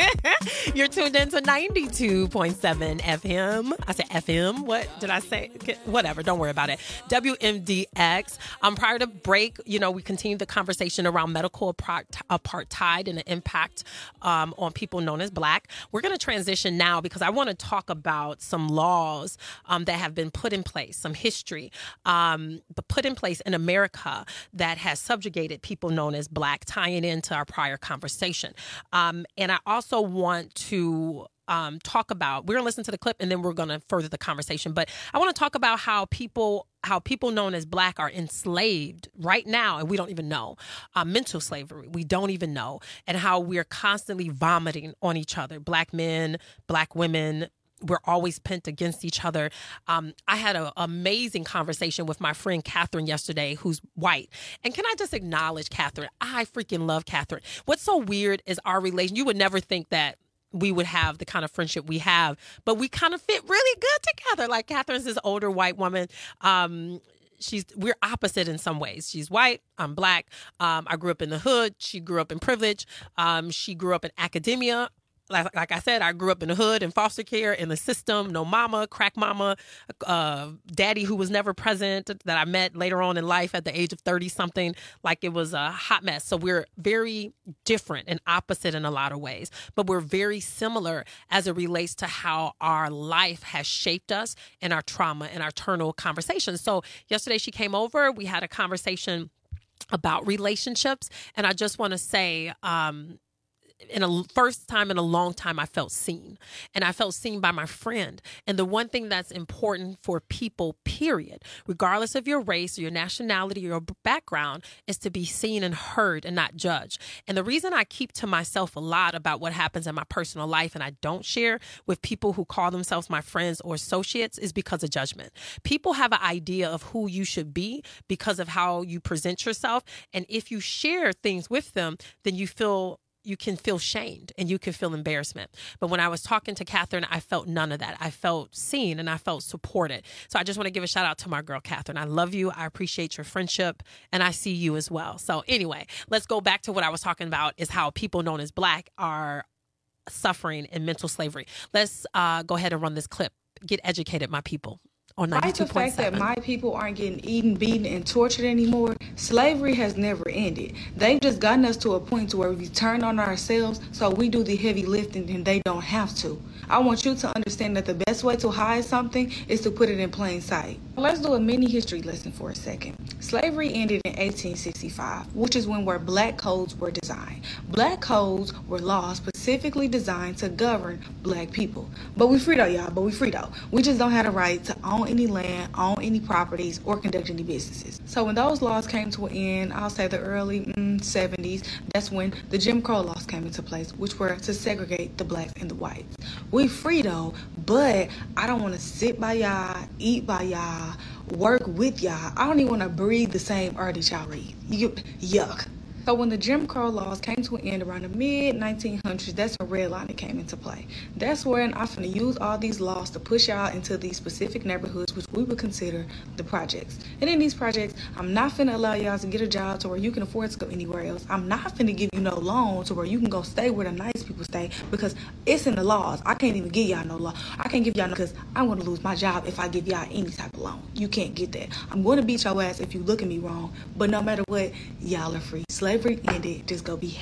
You're tuned into ninety-two point seven F M. I said F M. What did I say? Whatever. Don't worry about it. W M D X. Um, prior to break, you know, we continued the conversation around medical apartheid and the impact um, on people known as Black. We're going to transition now because I want to talk about some laws um, that have been put in place, some history, um, but put in place in America that has subjugated people known as Black, tying into our prior conversation. Um, and I also want to um, talk about, we're going to listen to the clip and then we're going to further the conversation. But I want to talk about how people how people known as Black are enslaved right now, and we don't even know. Uh, mental slavery, we don't even know. And how we're constantly vomiting on each other. Black men, Black women, we're always pent against each other. Um, I had an amazing conversation with my friend Catherine yesterday, who's white. And can I just acknowledge Catherine? I freaking love Catherine. What's so weird is our relation. You would never think that we would have the kind of friendship we have, but we kind of fit really good together. Like Catherine's this older white woman. Um, she's we're opposite in some ways. She's white. I'm Black. Um, I grew up in the hood. She grew up in privilege. Um, she grew up in academia. Like, like I said, I grew up in the hood, in foster care, in the system, no mama, crack mama, uh, daddy who was never present that I met later on in life at the age of thirty something. Like it was a hot mess. So we're very different and opposite in a lot of ways, but we're very similar as it relates to how our life has shaped us and our trauma and our internal conversations. So yesterday she came over, we had a conversation about relationships. And I just want to say, um, in a first time in a long time, I felt seen, and I felt seen by my friend. And the one thing that's important for people, period, regardless of your race or your nationality or your background, is to be seen and heard and not judged. And the reason I keep to myself a lot about what happens in my personal life and I don't share with people who call themselves my friends or associates is because of judgment. People have an idea of who you should be because of how you present yourself. And if you share things with them, then you feel you can feel shamed and you can feel embarrassment. But when I was talking to Catherine, I felt none of that. I felt seen and I felt supported. So I just want to give a shout out to my girl, Catherine. I love you. I appreciate your friendship and I see you as well. So anyway, let's go back to what I was talking about is how people known as Black are suffering in mental slavery. Let's uh, go ahead and run this clip. Get educated, my people. On Despite the fact that my people aren't getting eaten, beaten, and tortured anymore, slavery has never ended. They've just gotten us to a point to where we turn on ourselves so we do the heavy lifting and they don't have to. I want you to understand that the best way to hide something is to put it in plain sight. Let's do a mini history lesson for a second. Slavery ended in eighteen sixty-five, which is when where black codes were designed. Black codes were laws specifically designed to govern black people. But we free though, y'all, but we free though. We just don't have the right to own any land, own any properties, or conduct any businesses. So when those laws came to an end, I'll say the early mm, seventies, that's when the Jim Crow laws came into place, which were to segregate the blacks and the whites. We free though, but I don't want to sit by y'all, eat by y'all, work with y'all. I don't even want to breathe the same air that y'all breathe. You, yuck. So when the Jim Crow laws came to an end around the mid nineteen hundreds, that's when redlining came into play. That's when I'm finna use all these laws to push y'all into these specific neighborhoods, which we would consider the projects. And in these projects, I'm not finna allow y'all to get a job to where you can afford to go anywhere else. I'm not finna give you no loan to where you can go stay where the nice people stay because it's in the laws. I can't even give y'all no law. I can't give y'all no because I'm gonna lose my job if I give y'all any type of loan. You can't get that. I'm gonna beat your ass if you look at me wrong, but no matter what, y'all are free. Slavery ended, just go be happy.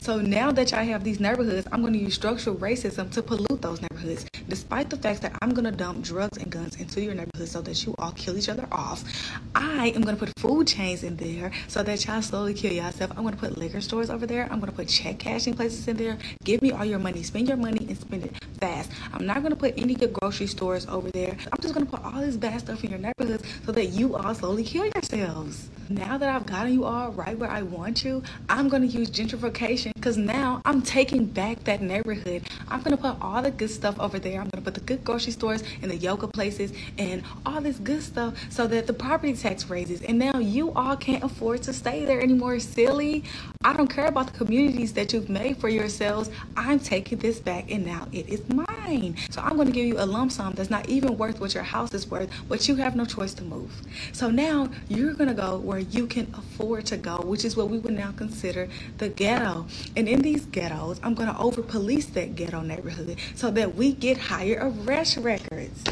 So now that y'all have these neighborhoods, I'm going to use structural racism to pollute those neighborhoods. Despite the fact that I'm going to dump drugs and guns into your neighborhood so that you all kill each other off, I am going to put food chains in there so that y'all slowly kill yourself. I'm going to put liquor stores over there. I'm going to put check cashing places in there. Give me all your money. Spend your money and spend it fast. I'm not going to put any good grocery stores over there. I'm just going to put all this bad stuff in your neighborhoods so that you all slowly kill yourselves. Now that I've gotten you all right where I want you, I'm going to use gentrification because now I'm taking back that neighborhood. I'm going to put all the good stuff over there. I'm going to put the good grocery stores and the yoga places and all this good stuff so that the property tax raises. And now you all can't afford to stay there anymore, silly. I don't care about the communities that you've made for yourselves. I'm taking this back and now it is mine. So I'm going to give you a lump sum that's not even worth what your house is worth, but you have no choice to move. So now you're going to go where you can afford to go, which is what we would now consider the ghetto. And in these ghettos, I'm going to over police that ghetto neighborhood so that we get higher arrest records.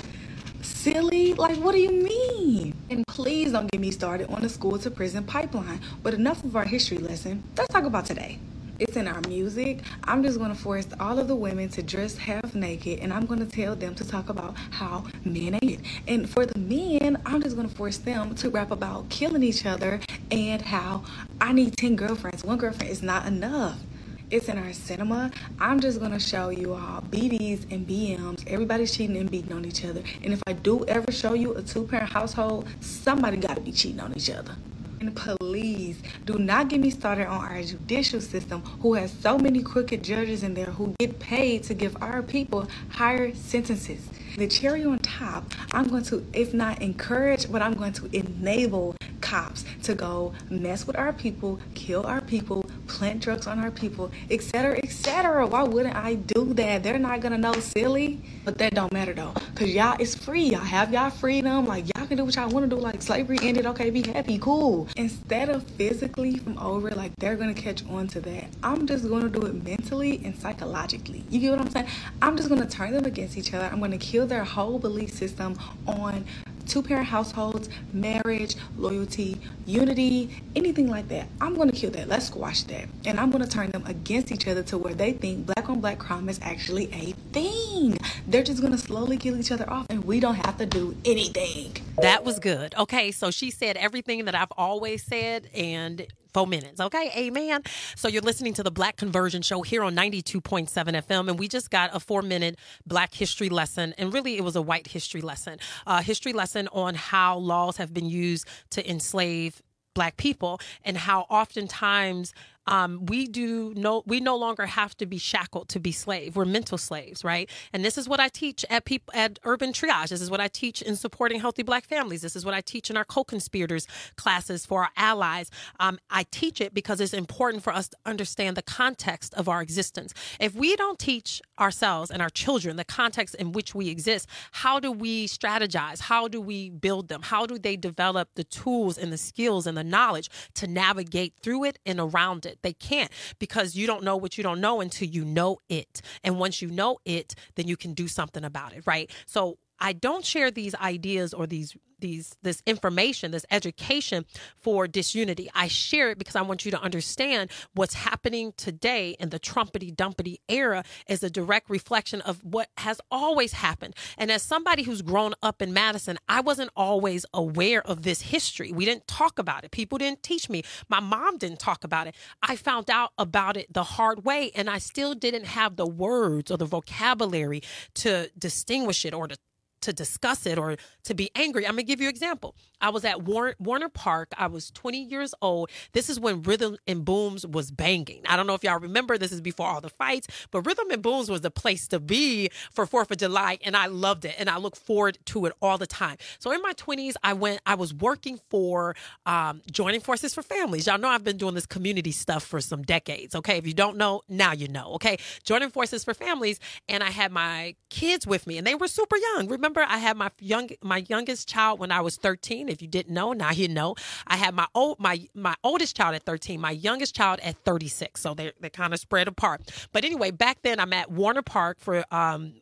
Silly? Like, what do you mean? And please don't get me started on the school to prison pipeline. But enough of our history lesson. Let's talk about today. It's in our music. I'm just going to force all of the women to dress half naked, and I'm going to tell them to talk about how men ain't it. And for the men, I'm just going to force them to rap about killing each other and how I need ten girlfriends. One girlfriend is not enough. It's in our cinema. I'm just going to show you all B Ds and B Ms. Everybody's cheating and beating on each other. And if I do ever show you a two-parent household, somebody got to be cheating on each other. And please do not get me started on our judicial system, who has so many crooked judges in there who get paid to give our people higher sentences. The cherry on top, I'm going to, if not encourage, but I'm going to enable cops to go mess with our people, kill our people, plant drugs on our people, et cetera, et cetera. Why wouldn't I do that? They're not gonna know, silly. But that don't matter though, cause y'all it's free. Y'all have y'all freedom. Like y'all can do what y'all want to do. Like slavery ended. Okay, be happy, cool. Instead of physically from over, like they're gonna catch on to that. I'm just gonna do it mentally and psychologically. You get what I'm saying? I'm just gonna turn them against each other. I'm gonna kill their whole belief system on two-parent households, marriage, loyalty, unity, anything like that. I'm going to kill that. Let's squash that. And I'm going to turn them against each other to where they think black-on-black crime is actually a thing. They're just going to slowly kill each other off, and we don't have to do anything. That was good. Okay, so she said everything that I've always said, and four minutes. Okay, amen. So you're listening to the Black Conversion Show here on ninety-two point seven F M, and we just got a four-minute Black history lesson, and really it was a white history lesson, a history lesson on how laws have been used to enslave Black people and how oftentimes Um, we do no, we no longer have to be shackled to be slave. We're mental slaves, right? And this is what I teach at people at Urban Triage. This is what I teach in supporting healthy Black families. This is what I teach in our co-conspirators classes for our allies. Um, I teach it because it's important for us to understand the context of our existence. If we don't teach ourselves and our children the context in which we exist, how do we strategize? How do we build them? How do they develop the tools and the skills and the knowledge to navigate through it and around it? They can't, because you don't know what you don't know until you know it. And once you know it, then you can do something about it, right? So I don't share these ideas or these these this information, this education for disunity. I share it because I want you to understand what's happening today in the Trumpity Dumpity era is a direct reflection of what has always happened. And as somebody who's grown up in Madison, I wasn't always aware of this history. We didn't talk about it. People didn't teach me. My mom didn't talk about it. I found out about it the hard way, and I still didn't have the words or the vocabulary to distinguish it or to to discuss it or to be angry. I'm going to give you an example. I was at Warner, Warner Park. I was twenty years old. This is when Rhythm and Booms was banging. I don't know if y'all remember, this is before all the fights, but Rhythm and Booms was the place to be for fourth of July, and I loved it, and I look forward to it all the time. So in my twenties, I went, I was working for um, Joining Forces for Families. Y'all know I've been doing this community stuff for some decades, okay? If you don't know, now you know, okay? Joining Forces for Families, and I had my kids with me, and they were super young. Remember, I had my young, my youngest child when I was thirteen. If you didn't know, now you know. I had my old, my my oldest child at thirteen, my youngest child at thirty-six. So they they kind of spread apart. But anyway, back then I'm at Warner Park for um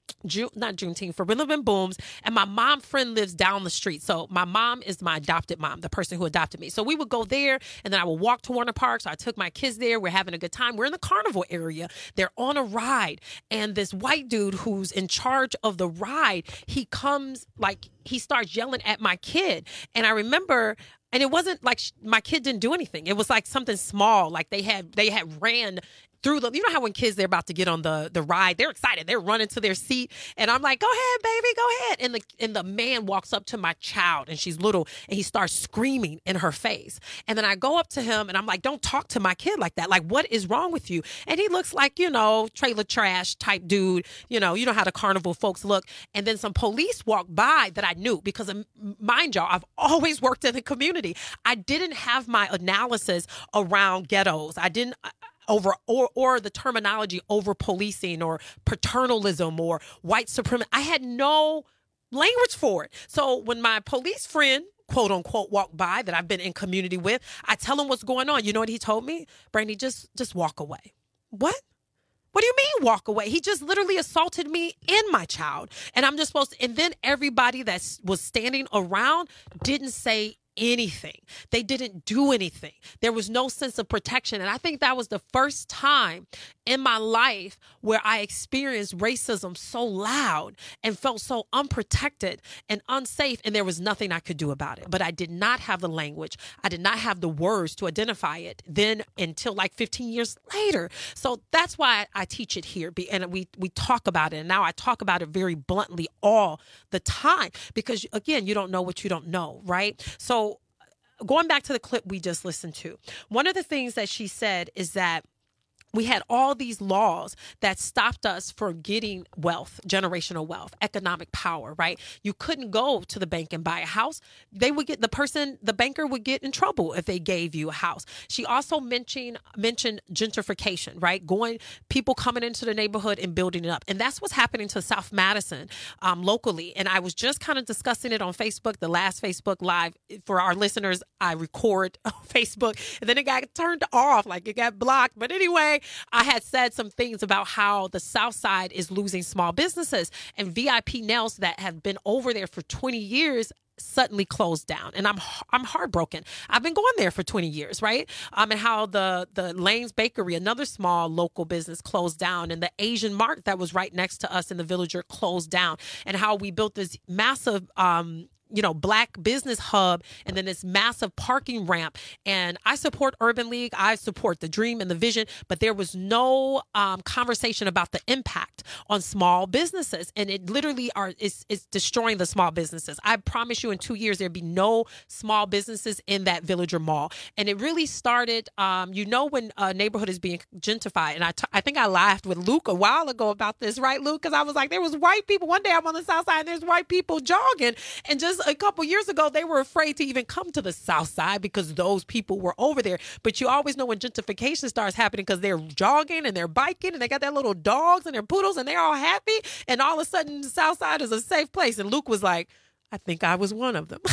June, not Juneteenth, for Rhythm and Booms, and my mom friend lives down the street. So my mom is my adopted mom, the person who adopted me. So we would go there, and then I would walk to Warner Park. So I took my kids there. We're having a good time. We're in the carnival area. They're on a ride, and this white dude who's in charge of the ride, he comes, like, he starts yelling at my kid. And I remember... And it wasn't like sh- my kid didn't do anything. It was like something small. Like they had they had ran through the, you know how when kids, they're about to get on the, the ride, they're excited. They're running to their seat. And I'm like, go ahead, baby, go ahead. And the, and the man walks up to my child, and she's little, and he starts screaming in her face. And then I go up to him, and I'm like, don't talk to my kid like that. Like, what is wrong with you? And he looks like, you know, trailer trash type dude. You know, you know how the carnival folks look. And then some police walked by that I knew because, of, mind y'all, I've always worked in the community. I didn't have my analysis around ghettos. I didn't... over or or the terminology over policing or paternalism or white supremacy. I had no language for it. So when my police friend, quote unquote, walked by that I've been in community with, I tell him what's going on. You know what he told me? Brandy, just just walk away. What? What do you mean walk away? He just literally assaulted me and my child. And I'm just supposed to, and then everybody that was standing around didn't say anything. They didn't do anything. There was no sense of protection. And I think that was the first time in my life where I experienced racism so loud and felt so unprotected and unsafe. And there was nothing I could do about it. But I did not have the language. I did not have the words to identify it then until like fifteen years later. So that's why I teach it here. And we, we talk about it. And now I talk about it very bluntly all the time because, again, you don't know what you don't know, right? So going back to the clip we just listened to, one of the things that she said is that we had all these laws that stopped us from getting wealth, generational wealth, economic power, right? You couldn't go to the bank and buy a house. They would get, the person, the banker would get in trouble if they gave you a house. She also mentioned, mentioned gentrification, right? Going, people coming into the neighborhood and building it up. And that's what's happening to South Madison um, locally. And I was just kind of discussing it on Facebook, the last Facebook Live. For our listeners, I record on Facebook, and then it got turned off, like it got blocked. But anyway, I had said some things about how the South Side is losing small businesses, and V I P Nails that have been over there for twenty years suddenly closed down. And I'm I'm heartbroken. I've been going there for twenty years, right? Um, and how the, the Lane's Bakery, another small local business, closed down, and the Asian Mart that was right next to us in the Villager closed down, and how we built this massive um you know, black business hub and then this massive parking ramp. And I support Urban League. I support the dream and the vision, but there was no um, conversation about the impact on small businesses. And it literally are is is destroying the small businesses. I promise you in two years, there'd be no small businesses in that Villager Mall. And it really started, um, you know, when a neighborhood is being gentrified. And I, t- I think I laughed with Luke a while ago about this, right, Luke? Because I was like, there was white people. One day I'm on the South Side and there's white people jogging. And just a couple years ago, they were afraid to even come to the South Side because those people were over there. But you always know when gentrification starts happening because they're jogging and they're biking and they got their little dogs and their poodles and they're all happy. And all of a sudden, the South Side is a safe place. And Luke was like, I think I was one of them.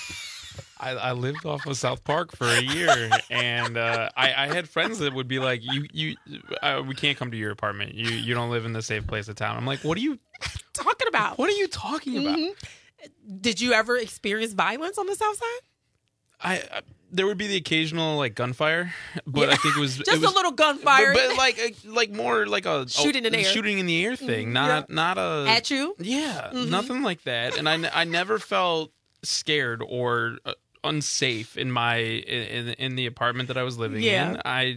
I, I lived off of South Park for a year, and uh, I, I had friends that would be like, "You, you, uh, we can't come to your apartment. You, you don't live in the safe place of town." I'm like, "What are you talking about? What are you talking about?" Mm-hmm. Did you ever experience violence on the South Side? I, I there would be the occasional like gunfire, but yeah. I think it was just it was, a little gunfire, but, but like a, like more like a shooting in the air, shooting in the air thing, mm-hmm. not yeah. not a at you. Yeah, mm-hmm. nothing like that. And I, I never felt scared or uh, unsafe in my in in the apartment that I was living yeah. in. I,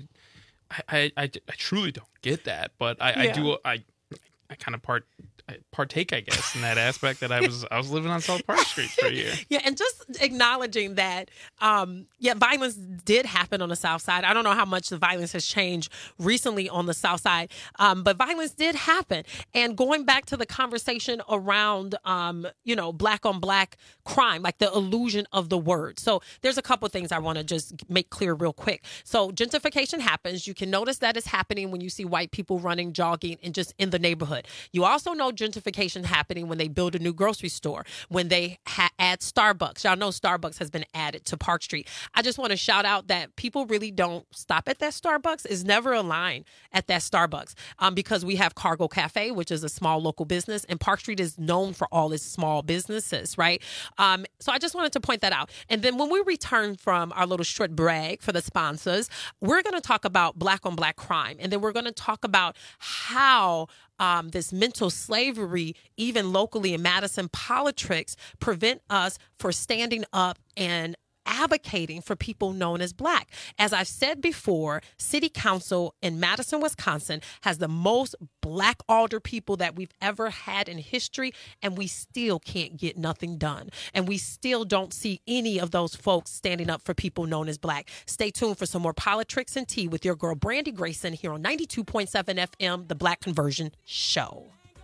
I I I truly don't get that, but I, yeah. I do I I kind of part. I partake, I guess, in that aspect that I was I was living on South Park Street for a year. Yeah, and just acknowledging that, um, yeah, violence did happen on the South Side. I don't know how much the violence has changed recently on the South Side, um, but violence did happen. And going back to the conversation around, um, you know, black on black crime, like the illusion of the word. So there's a couple things I want to just make clear real quick. So gentrification happens. You can notice that it's happening when you see white people running, jogging, and just in the neighborhood. You also know gentrification happening when they build a new grocery store, when they ha- add Starbucks. Y'all know Starbucks has been added to Park Street. I just want to shout out that people really don't stop at that Starbucks. It's never a line at that Starbucks um, because we have Cargo Cafe, which is a small local business, and Park Street is known for all its small businesses, right? Um, so I just wanted to point that out. And then when we return from our little short break for the sponsors, we're going to talk about black on black crime. And then we're going to talk about how um, this mental slavery, even locally in Madison politics, prevent us from standing up and advocating for people known as black. As I've said before, City Council in Madison, Wisconsin has the most black alder people that we've ever had in history, and we still can't get nothing done. And we still don't see any of those folks standing up for people known as black. Stay tuned for some more Politics and Tea with your girl, Brandy Grayson, here on ninety-two point seven F M, The Black Conversion Show.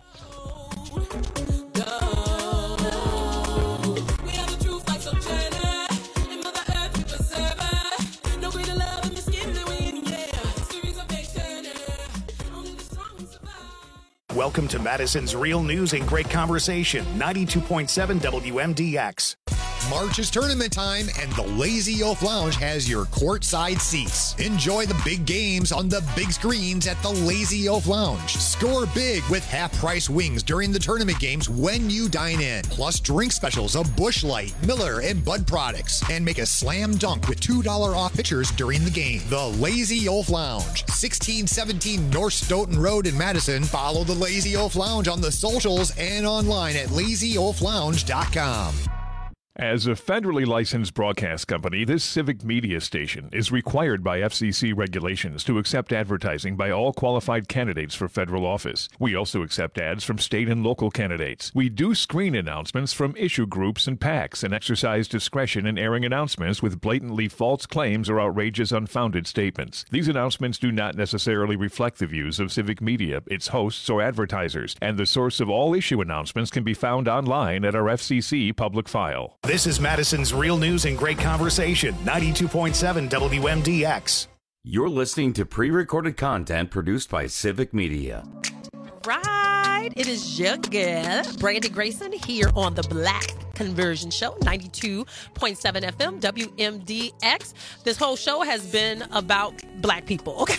Welcome to Madison's Real News and Great Conversation, ninety-two point seven W M D X. March is tournament time, and the Lazy Oaf Lounge has your courtside seats. Enjoy the big games on the big screens at the Lazy Oaf Lounge. Score big with half-price wings during the tournament games when you dine in. Plus drink specials of Busch Light, Miller, and Bud products. And make a slam dunk with two dollars off pitchers during the game. The Lazy Oaf Lounge, sixteen seventeen North Stoughton Road in Madison. Follow the Lazy Oaf Lounge on the socials and online at lazy oaf lounge dot com. As a federally licensed broadcast company, this civic media station is required by F C C regulations to accept advertising by all qualified candidates for federal office. We also accept ads from state and local candidates. We do screen announcements from issue groups and PACs and exercise discretion in airing announcements with blatantly false claims or outrageous unfounded statements. These announcements do not necessarily reflect the views of civic media, its hosts, or advertisers, and the source of all issue announcements can be found online at our F C C public file. This is Madison's Real News and Great Conversation, ninety-two point seven W M D X. You're listening to pre-recorded content produced by Civic Media. Right. It is your girl, Brandy Grayson, here on the Black Conversion Show, ninety-two point seven F M, W M D X. This whole show has been about black people, okay?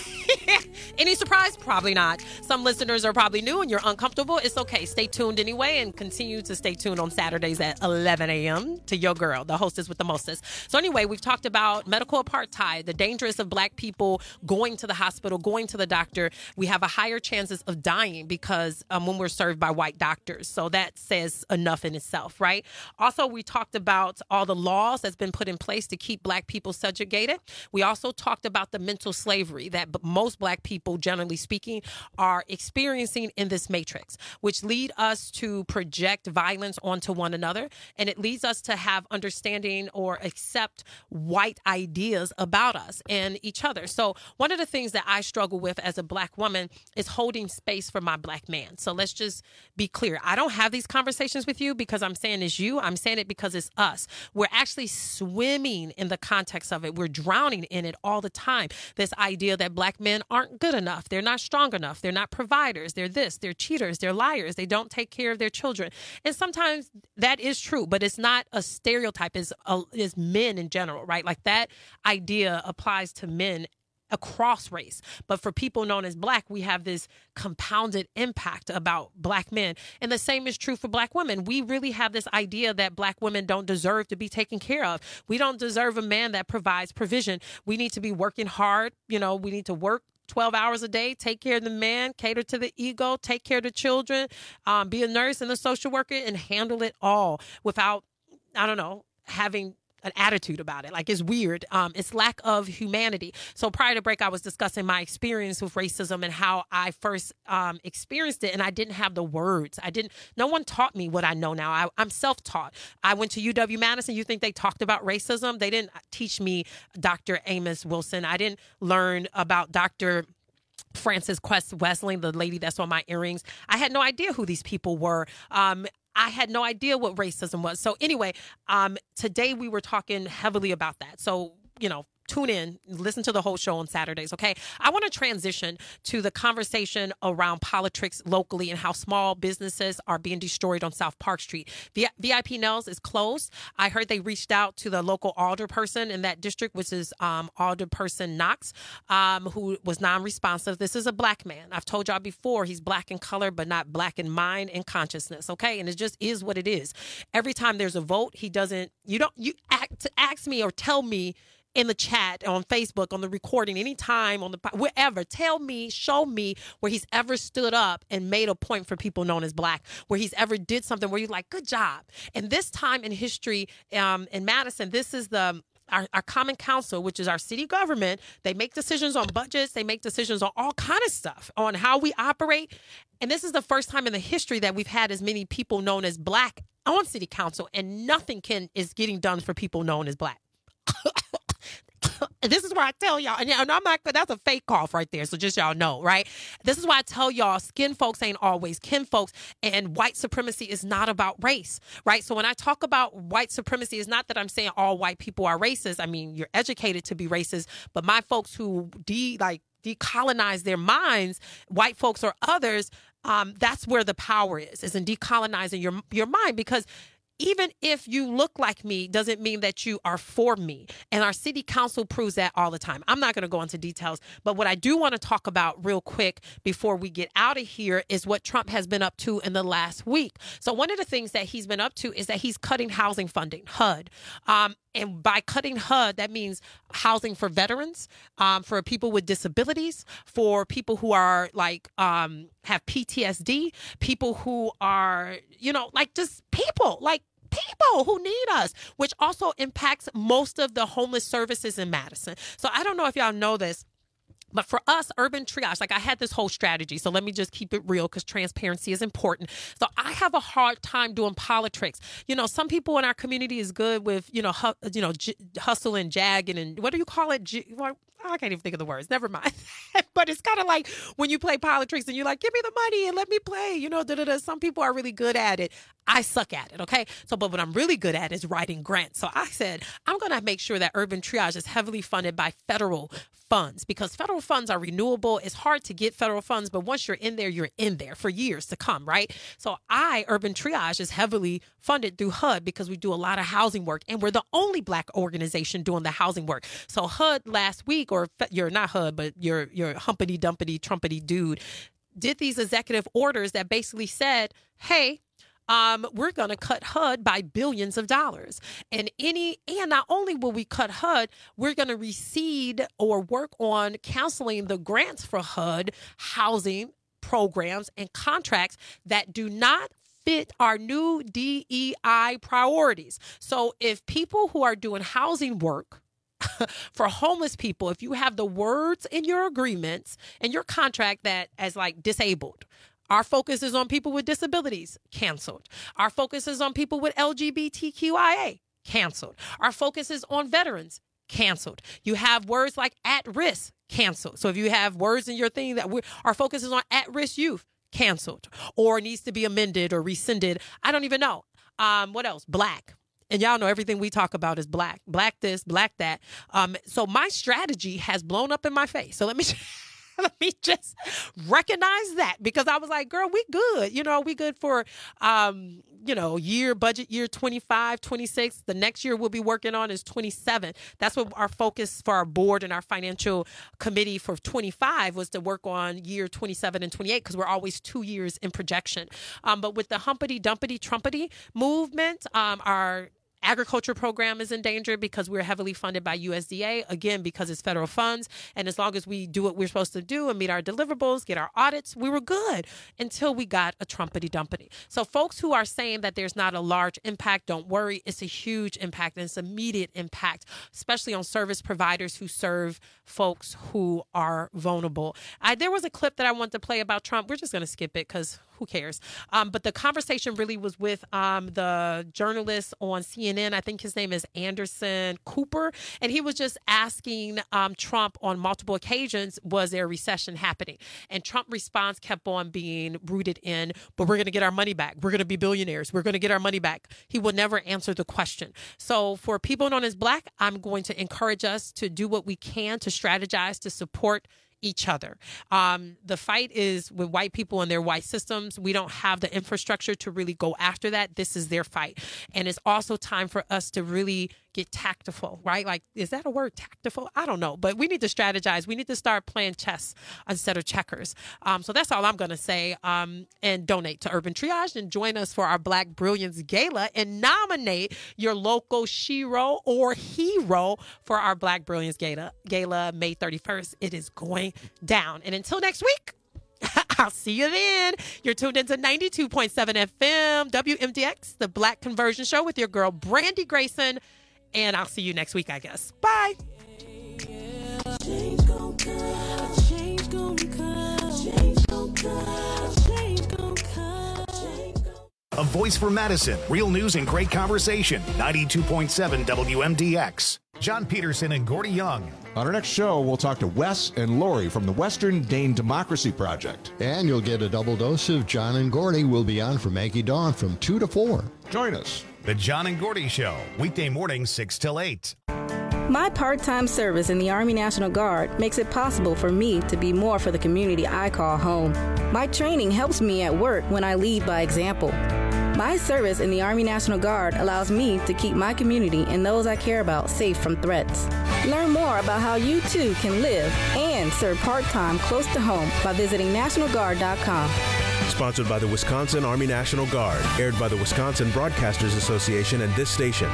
Any surprise? Probably not. Some listeners are probably new and you're uncomfortable. It's okay. Stay tuned anyway and continue to stay tuned on Saturdays at eleven a.m. to your girl, the hostess with the mostest. So anyway, we've talked about medical apartheid, the dangers of black people going to the hospital, going to the doctor. We have a higher chances of dying because um, when we're served by white doctors. So that says enough in itself, right? Also, we talked about all the laws that's been put in place to keep black people subjugated. We also talked about the mental slavery that most black people, generally speaking, are experiencing in this matrix, which lead us to project violence onto one another. And it leads us to have understanding or accept white ideas about us and each other. So one of the things that I struggle with as a black woman is holding space for my black man. So let's just be clear. I don't have these conversations with you because I'm saying it's you. I'm saying it because it's us. We're actually swimming in the context of it. We're drowning in it all the time. This idea that black men aren't good enough. They're not strong enough. They're not providers. They're this. They're cheaters. They're liars. They don't take care of their children. And sometimes that is true, but it's not a stereotype. It's, a, it's men in general, right? Like that idea applies to men across race. But for people known as black, we have this compounded impact about black men. And the same is true for black women. We really have this idea that black women don't deserve to be taken care of. We don't deserve a man that provides provision. We need to be working hard. You know, we need to work twelve hours a day, take care of the man, cater to the ego, take care of the children, um, be a nurse and a social worker, and handle it all without, I don't know, having an attitude about it. Like, it's weird. Um, it's lack of humanity. So prior to break, I was discussing my experience with racism and how I first um, experienced it, and I didn't have the words. I didn't, no one taught me what I know now. I, I'm self-taught. I went to U W Madison. You think they talked about racism? They didn't teach me Doctor Amos Wilson. I didn't learn about Doctor Frances Quest Wesling, the lady that's on my earrings. I had no idea who these people were. Um, I had no idea what racism was. So anyway, um, today we were talking heavily about that. So, you know, tune in, listen to the whole show on Saturdays, okay? I want to transition to the conversation around politics locally and how small businesses are being destroyed on South Park Street. V I P Nels is closed. I heard they reached out to the local alderperson in that district, which is um, Alderperson Knox, um, who was non-responsive. This is a black man. I've told y'all before, he's black in color, but not black in mind and consciousness, okay? And it just is what it is. Every time there's a vote, he doesn't, you don't, you act, ask me or tell me in the chat, on Facebook, on the recording, anytime, on the wherever, tell me, show me where he's ever stood up and made a point for people known as black, where he's ever did something where you're like, good job. And this time in history um, in Madison, this is the Our, our common council, which is our city government. They make decisions on budgets. They make decisions on all kind of stuff, on how we operate. And this is the first time in the history that we've had as many people known as black on city council, and nothing can is getting done for people known as black. And this is why I tell y'all, and I'm not, that's a fake cough right there. So just y'all know, right? This is why I tell y'all, skin folks ain't always kin folks, and white supremacy is not about race, right? So when I talk about white supremacy, it's not that I'm saying all white people are racist. I mean, you're educated to be racist, but my folks who de like decolonize their minds, white folks or others, um, that's where the power is, is in decolonizing your your mind, because even if you look like me doesn't mean that you are for me. And our city council proves that all the time. I'm not going to go into details, but what I do want to talk about real quick before we get out of here is what Trump has been up to in the last week. So one of the things that he's been up to is that he's cutting housing funding, H U D. Um, and by cutting H U D, that means housing for veterans, um, for people with disabilities, for people who are like, um, have P T S D, people who are, you know, like just people, like people who need us, which also impacts most of the homeless services in Madison. So I don't know if y'all know this, but for us, urban triage, like I had this whole strategy. So let me just keep it real, because transparency is important. So I have a hard time doing politics. You know, some people in our community is good with, you know, hu- you know, j- hustle and jagging and what do you call it? J- well, I can't even think of the words. Never mind. But it's kind of like when you play politics and you're like, give me the money and let me play. You know, da, da, da. Some people are really good at it. I suck at it. Okay. So, but what I'm really good at is writing grants. So I said, I'm going to make sure that urban triage is heavily funded by federal funds, because federal funds are renewable. It's hard to get federal funds, but once you're in there, you're in there for years to come. Right. So I, urban triage is heavily funded through H U D because we do a lot of housing work, and we're the only black organization doing the housing work. So H U D last week, or you're not H U D, but you're, you're humpity dumpity trumpety dude, did these executive orders that basically said, hey, Um, we're going to cut H U D by billions of dollars. And any, and not only will we cut H U D, we're going to recede or work on canceling the grants for H U D, housing programs, and contracts that do not fit our new D E I priorities. So if people who are doing housing work for homeless people, if you have the words in your agreements and your contract that as like disabled, our focus is on people with disabilities, canceled. Our focus is on people with L G B T Q I A, canceled. Our focus is on veterans, canceled. You have words like at risk, canceled. So if you have words in your thing that we're, our focus is on at risk youth, canceled, or needs to be amended or rescinded. I don't even know. Um, what else? Black. And y'all know everything we talk about is black, black this, black that. Um, so my strategy has blown up in my face. So let me Let me just recognize that, because I was like, girl, we good. You know, we good for, um, you know, year budget year twenty-five, twenty-six. The next year we'll be working on is twenty-seven. That's what our focus for our board and our financial committee for twenty-five was, to work on year twenty-seven and twenty-eight, because we're always two years in projection. Um, but with the humpity dumpity trumpety movement, um, our agriculture program is in danger because we're heavily funded by U S D A, again, because it's federal funds. And as long as we do what we're supposed to do and meet our deliverables, get our audits, we were good until we got a trumpety dumpety. So folks who are saying that there's not a large impact, don't worry. It's a huge impact, and it's immediate impact, especially on service providers who serve folks who are vulnerable. I, there was a clip that I wanted to play about Trump. We're just going to skip it because who cares? Um, but the conversation really was with um, the journalist on C N N N. I think his name is Anderson Cooper. And he was just asking um, Trump on multiple occasions, was there a recession happening? And Trump's response kept on being rooted in, but we're going to get our money back. We're going to be billionaires. We're going to get our money back. He will never answer the question. So for people known as Black, I'm going to encourage us to do what we can to strategize, to support each other. Um, the fight is with white people and their white systems. We don't have the infrastructure to really go after that. This is their fight. And it's also time for us to really get tactful, right? Like, is that a word, tactful? I don't know, but we need to strategize. We need to start playing chess instead of checkers. Um, so that's all I'm going to say. Um, and donate to Urban Triage and join us for our Black Brilliance Gala and nominate your local shero or hero for our Black Brilliance Gala, Gala May thirty-first. It is going down. And until next week, I'll see you then. You're tuned into ninety-two point seven F M, W M D X, the Black Conversion Show with your girl, Brandy Grayson. And I'll see you next week, I guess. Bye. A voice for Madison. Real news and great conversation. ninety-two point seven W M D X. John Peterson and Gordy Young. On our next show, we'll talk to Wes and Lori from the Western Dane Democracy Project. And you'll get a double dose of John and Gordy. We'll be on for Maggie Dawn from two to four. Join us. The John and Gordy Show. Weekday mornings, six till eight. My part-time service in the Army National Guard makes it possible for me to be more for the community I call home. My training helps me at work when I lead by example. My service in the Army National Guard allows me to keep my community and those I care about safe from threats. Learn more about how you too can live and serve part-time close to home by visiting national guard dot com. Sponsored by the Wisconsin Army National Guard. Aired by the Wisconsin Broadcasters Association and this station.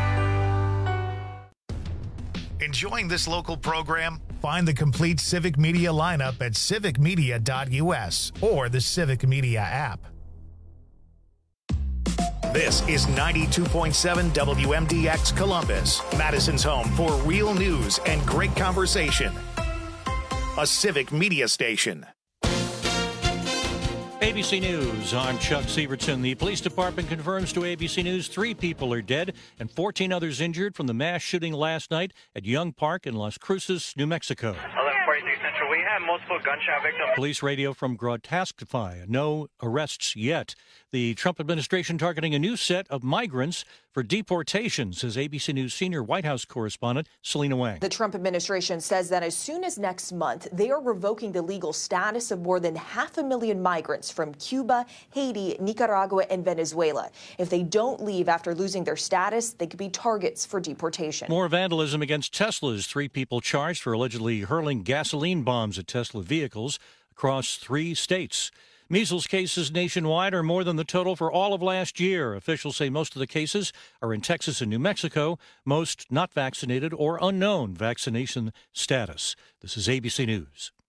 Enjoying this local program? Find the complete Civic Media lineup at civic media dot U S or the Civic Media app. This is ninety-two point seven W M D X Columbus, Madison's home for real news and great conversation. A Civic Media station. A B C News, I'm Chuck Sievertson. The police department confirms to A B C News three people are dead and fourteen others injured from the mass shooting last night at Young Park in Las Cruces, New Mexico. eleven forty-three Central, we have multiple gunshot victims. Police radio from Grotestify. No arrests yet. The Trump administration targeting a new set of migrants for deportation, says A B C News senior White House correspondent Selena Wang. The Trump administration says that as soon as next month, they are revoking the legal status of more than half a million migrants from Cuba, Haiti, Nicaragua, and Venezuela. If they don't leave after losing their status, they could be targets for deportation. More vandalism against Teslas. Three people charged for allegedly hurling gasoline bombs at Tesla vehicles across three states. Measles cases nationwide are more than the total for all of last year. Officials say most of the cases are in Texas and New Mexico, most not vaccinated or unknown vaccination status. This is A B C News.